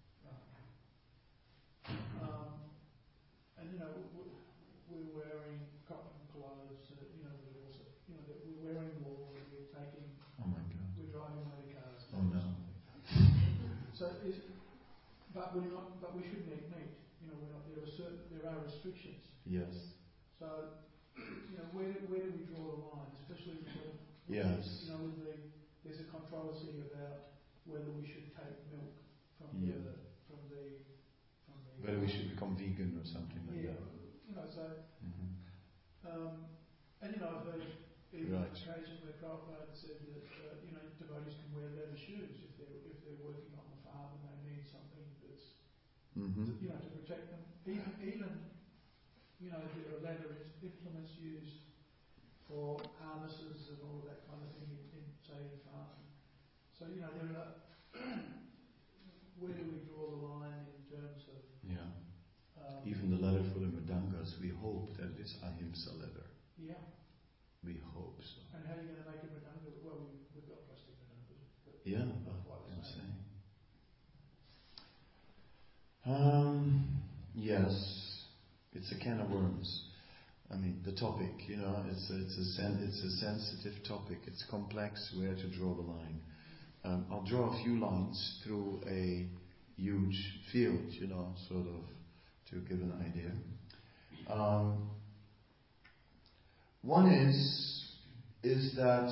Um, and you know, we're, we're wearing cotton clothes. Uh, you know, we're also, you know, that we're wearing wool. We're taking. Oh my God. We're driving motor cars. Oh no. So, is, but we're not. But we shouldn't eat meat. You know, we're not. There are certain. There are restrictions. Yes. So, you know, where where do we draw the line? Especially when. Yes. You know, with the, there's a controversy about whether we should take milk from Yeah. the from the from the. Whether we should become vegan or something like Yeah. that. You know, so. Mm-hmm. Um, and you know, I've heard even Right. occasions where Prabhupada said that uh, you know devotees can wear leather shoes if they're if they're working on the farm and they need something that's Mm-hmm. you know to protect them. Even even you know there are leather implements used for harnesses and all of that kind of thing in, in say in farming. So you know there are where do we draw the line in terms of Yeah. um, Even the leather for the mridangas, we hope that it is ahimsa leather. yeah. We hope so. And how are you going to make a redundant? Well, we, we've got plastic redundant. But Yeah, not well, quite the I'm same. saying. Um, yes, it's a can of worms. I mean, the topic, you know, it's a, it's a sen- it's a sensitive topic. It's complex. Where to draw the line? Um, I'll draw a few lines through a huge field, you know, sort of to give an idea. Um, one is is that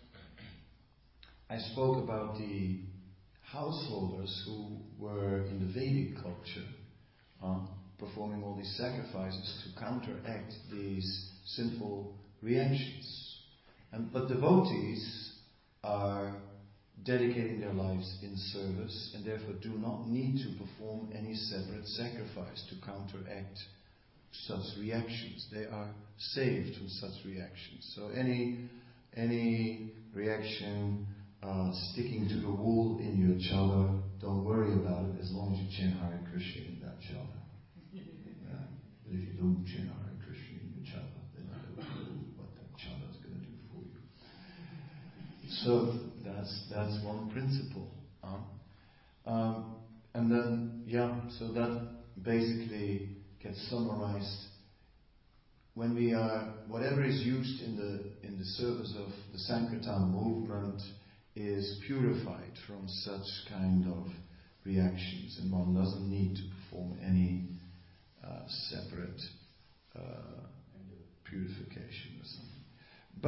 I spoke about the householders who were in the Vedic culture uh, performing all these sacrifices to counteract these sinful reactions. And, but devotees are dedicating their lives in service and therefore do not need to perform any separate sacrifice to counteract such reactions. They are saved from such reactions. So any any reaction uh, sticking to the wool in your chala, don't worry about it as long as you chant Hare Krishna in that chala. Yeah. But if you don't chant Hare Krishna in your chala, then you don't know what that chala is going to do for you. So that's that's one principle. Huh? Um, and then yeah, so that basically gets summarized when we are whatever is used in the in the service of the Sankirtan movement is purified from such kind of reactions, and one doesn't need to perform any uh, separate uh, purification or something.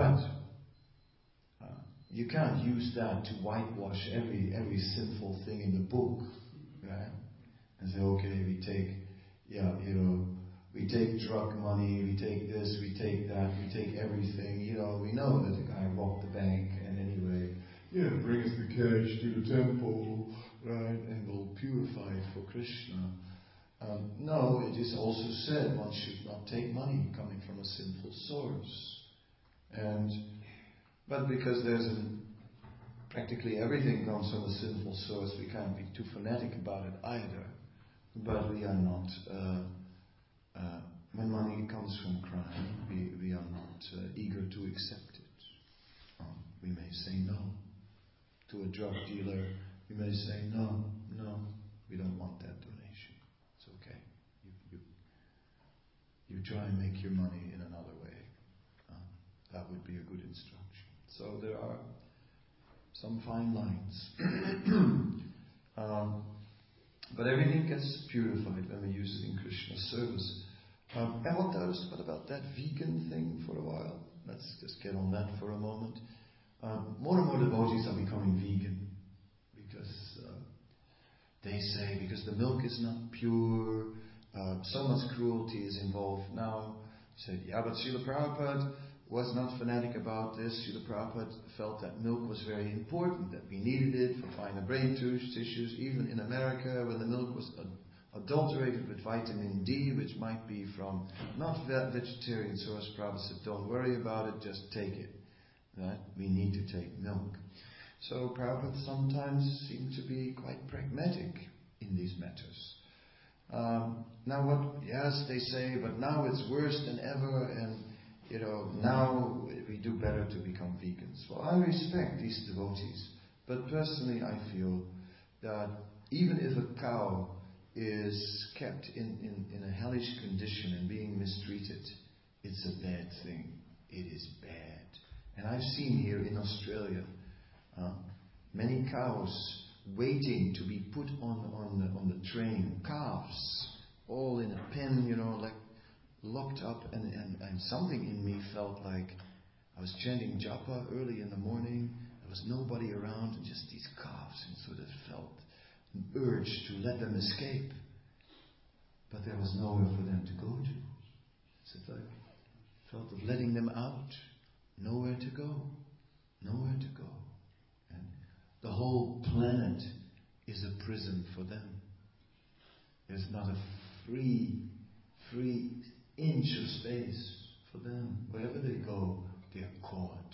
But uh, you can't use that to whitewash every every sinful thing in the book, right? And say, okay, we take, yeah, you know, we take drug money, we take this, we take that, we take everything. You know, we know that the guy robbed the bank, and anyway, yeah, bring us the cash to the temple, right, and we'll purify it for Krishna. Um, no, it is also said one should not take money coming from a sinful source. And but because there's an practically everything comes from a sinful source, we can't be too fanatic about it either. But we are not, uh, uh, when money comes from crime, we, we are not uh, eager to accept it. Um, we may say no. To a drug dealer, we may say no, no, we don't want that donation. It's okay. You, you, you try and make your money in another way. Um, that would be a good instruction. So there are some fine lines. um, But everything gets purified when we use it in Krishna's service. Um, and what does, what about that vegan thing for a while? Let's just get on that for a moment. Um, more and more devotees are becoming vegan because uh, they say because the milk is not pure, uh, so much cruelty is involved. Now, you say, yeah, but Srila Prabhupada was not fanatic about this. Srila Prabhupada felt that milk was very important, that we needed it for finer brain tissues. Even in America, when the milk was ad- adulterated with vitamin D, which might be from not vegetarian source, Prabhupada said, don't worry about it, just take it. Right? We need to take milk. So Prabhupada sometimes seemed to be quite pragmatic in these matters. Um, now what, yes, they say, but now it's worse than ever, and you know, now we do better to become vegans. Well, I respect these devotees, but personally I feel that even if a cow is kept in, in, in a hellish condition and being mistreated, it's a bad thing. It is bad. And I've seen here in Australia uh, many cows waiting to be put on, on, the, on the train. Calves, all in a pen, you know, like locked up. And, and, and something in me felt like I was chanting japa early in the morning. There was nobody around and just these calves. And so that felt an urge to let them escape. But there was nowhere for them to go to. So it's like, felt of letting them out. Nowhere to go. Nowhere to go. And the whole planet is a prison for them. There's not a free, free inch of space for them. Wherever they go, they're caught.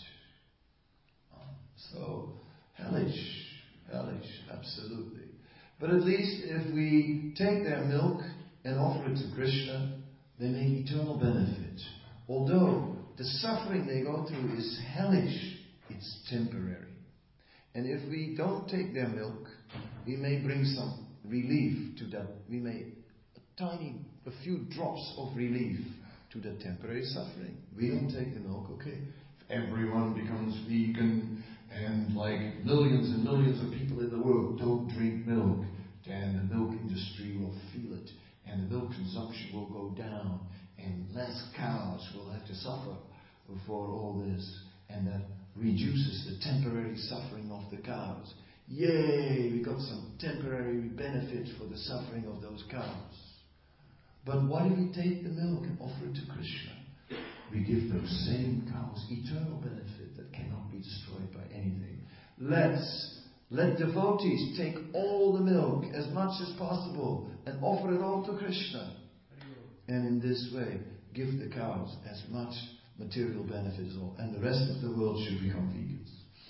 Um, so, hellish. Hellish, absolutely. But at least if we take their milk and offer it to Krishna, they make eternal benefit. Although the suffering they go through is hellish, it's temporary. And if we don't take their milk, we may bring some relief to that. We may, a tiny, a few drops of relief to that temporary suffering. We don't take the milk, okay. If everyone becomes vegan and like millions and millions of people in the world don't drink milk, then the milk industry will feel it. And the milk consumption will go down. And less cows will have to suffer for all this. And that reduces the temporary suffering of the cows. Yay! We got some temporary benefit for the suffering of those cows. But what if we take the milk and offer it to Krishna? We give those same cows eternal benefit that cannot be destroyed by anything. Let's let devotees take all the milk as much as possible and offer it all to Krishna. And in this way, give the cows as much material benefit as all. And the rest of the world should become vegans.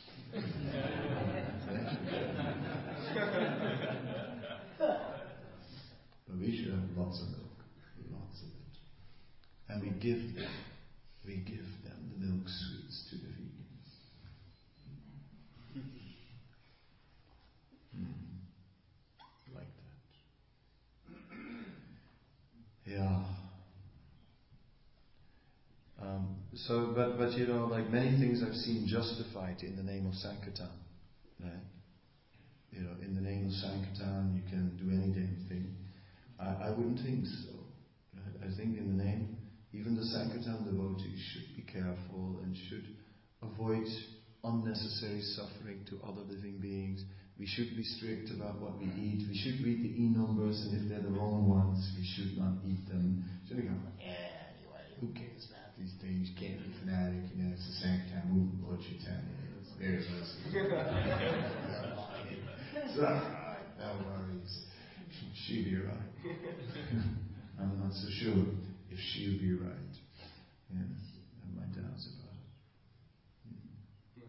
But we should have lots of milk. Lots of it. And we give them, we give them the milk sweets to the vegans. Hmm. Like that. Yeah. Um, so, but, but you know, like many things I've seen justified in the name of Sankirtan. Right? You know, in the name of Sankirtan, you can do any damn thing. I, I wouldn't think so. Right? I think in the name, even the Sankirtan devotees should be careful and should avoid unnecessary suffering to other living beings. We should be strict about what we eat. We should read the e-numbers, and if they're the wrong ones, we should not eat them. So we go, yeah, anyway, who cares about these things? You can't be fanatic, you know, it's the Sankirtan movement, Lord Chaitanya. There's us. It's alright, no worries. She'll be right. I'm not so sure if she'll be right. Yeah, I have my doubts about it. Hmm.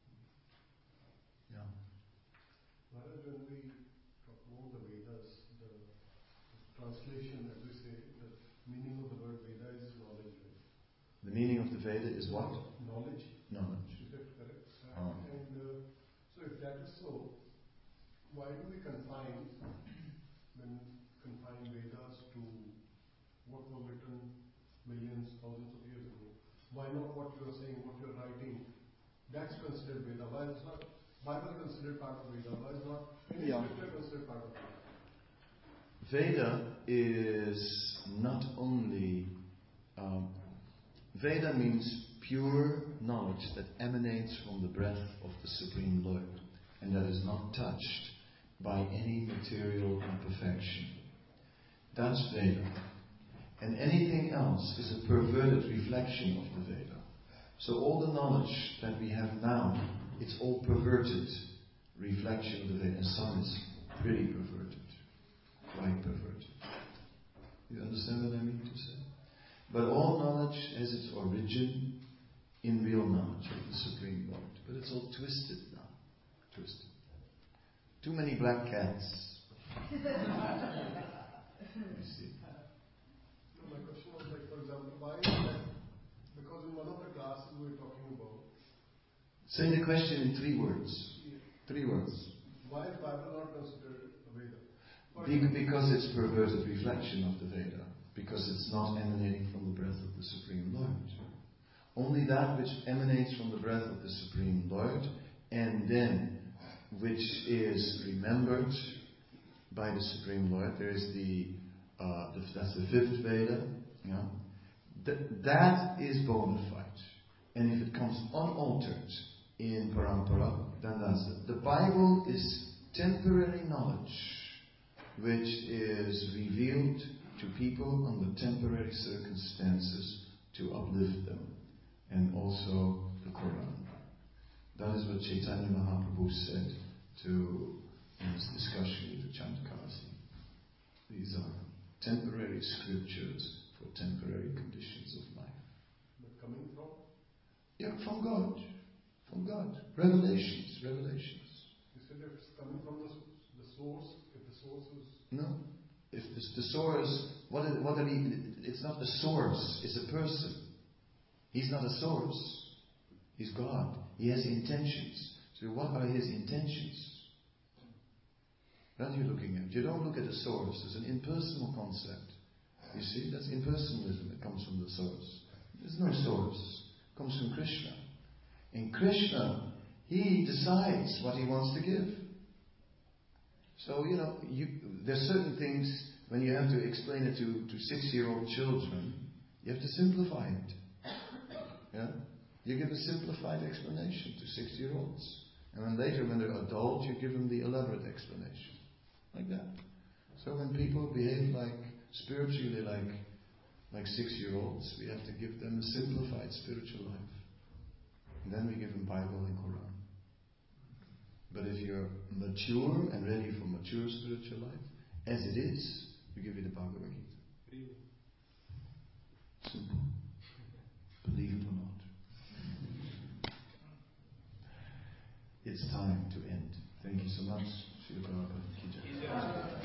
Yeah. Maharaj, when we talk about the Vedas, the translation, as we say, the meaning of the word Veda is knowledge. The meaning of the Veda is what? Knowledge. Knowledge. Is that correct? Oh. And uh, so if that is so, why do we confine, when confine Vedas to what was written millions, thousands of years ago? Why not what you are saying, what you are writing? That's considered Veda. Why is not Bible considered part of Veda? Why is not any Yeah. scripture considered part of Veda? Veda is not only um, Veda means pure knowledge that emanates from the breath of the Supreme Lord, and that is not touched by any material imperfection. That's Veda. And anything else is a perverted reflection of the Veda. So all the knowledge that we have now, it's all perverted reflection of the Veda. And some is pretty perverted. Quite perverted. You understand what I mean to say? But all knowledge has its origin in real knowledge of the Supreme Lord. But it's all twisted now. Twisted. Too many black cats. You see. So my question was like, for example, why is that? Because because in one of the classes we were talking about. Say the question in three words. Yeah. Three words. Why is Bible not considered a Veda? Be- because it's perverted reflection of the Veda. Because it's not emanating from the breath of the Supreme Lord. Only that which emanates from the breath of the Supreme Lord, and then which is remembered by the Supreme Lord. There is the, uh, the that's the fifth Veda. Yeah? Th- that is bona fide. And if it comes unaltered in Parampara, then that's it. The Bible is temporary knowledge which is revealed to people under temporary circumstances to uplift them. And also the Quran. That is what Chaitanya Mahaprabhu said to in his discussion with the Chandakasi. These are temporary scriptures for temporary conditions of life. But coming from? Yeah, from God. From God. Revelations. Revelations. You said if it's coming from the, the source, if the source is... No. If the, the source, what are, what are he, it's not a source, it's a person. He's not a source. He's God. He has intentions. So what are his intentions? That you're looking at. You don't look at a source. It's an impersonal concept. You see, that's impersonalism. It comes from the source. There's no source. It comes from Krishna. And Krishna, he decides what he wants to give. So, you know, you, there's certain things when you have to explain it to, to six-year-old children, you have to simplify it. Yeah? You give a simplified explanation to six-year-olds. And then later, when they're adults, you give them the elaborate explanation. Like that. So when people behave like, spiritually like, like six-year-olds, we have to give them a simplified spiritual life. And then we give them Bible and Quran. But if you're mature and ready for mature spiritual life, as it is, you give it the Bhagavad Gita. Simple. Believe it or not. It's time to end. Thank you so much. Srila Prabhupada.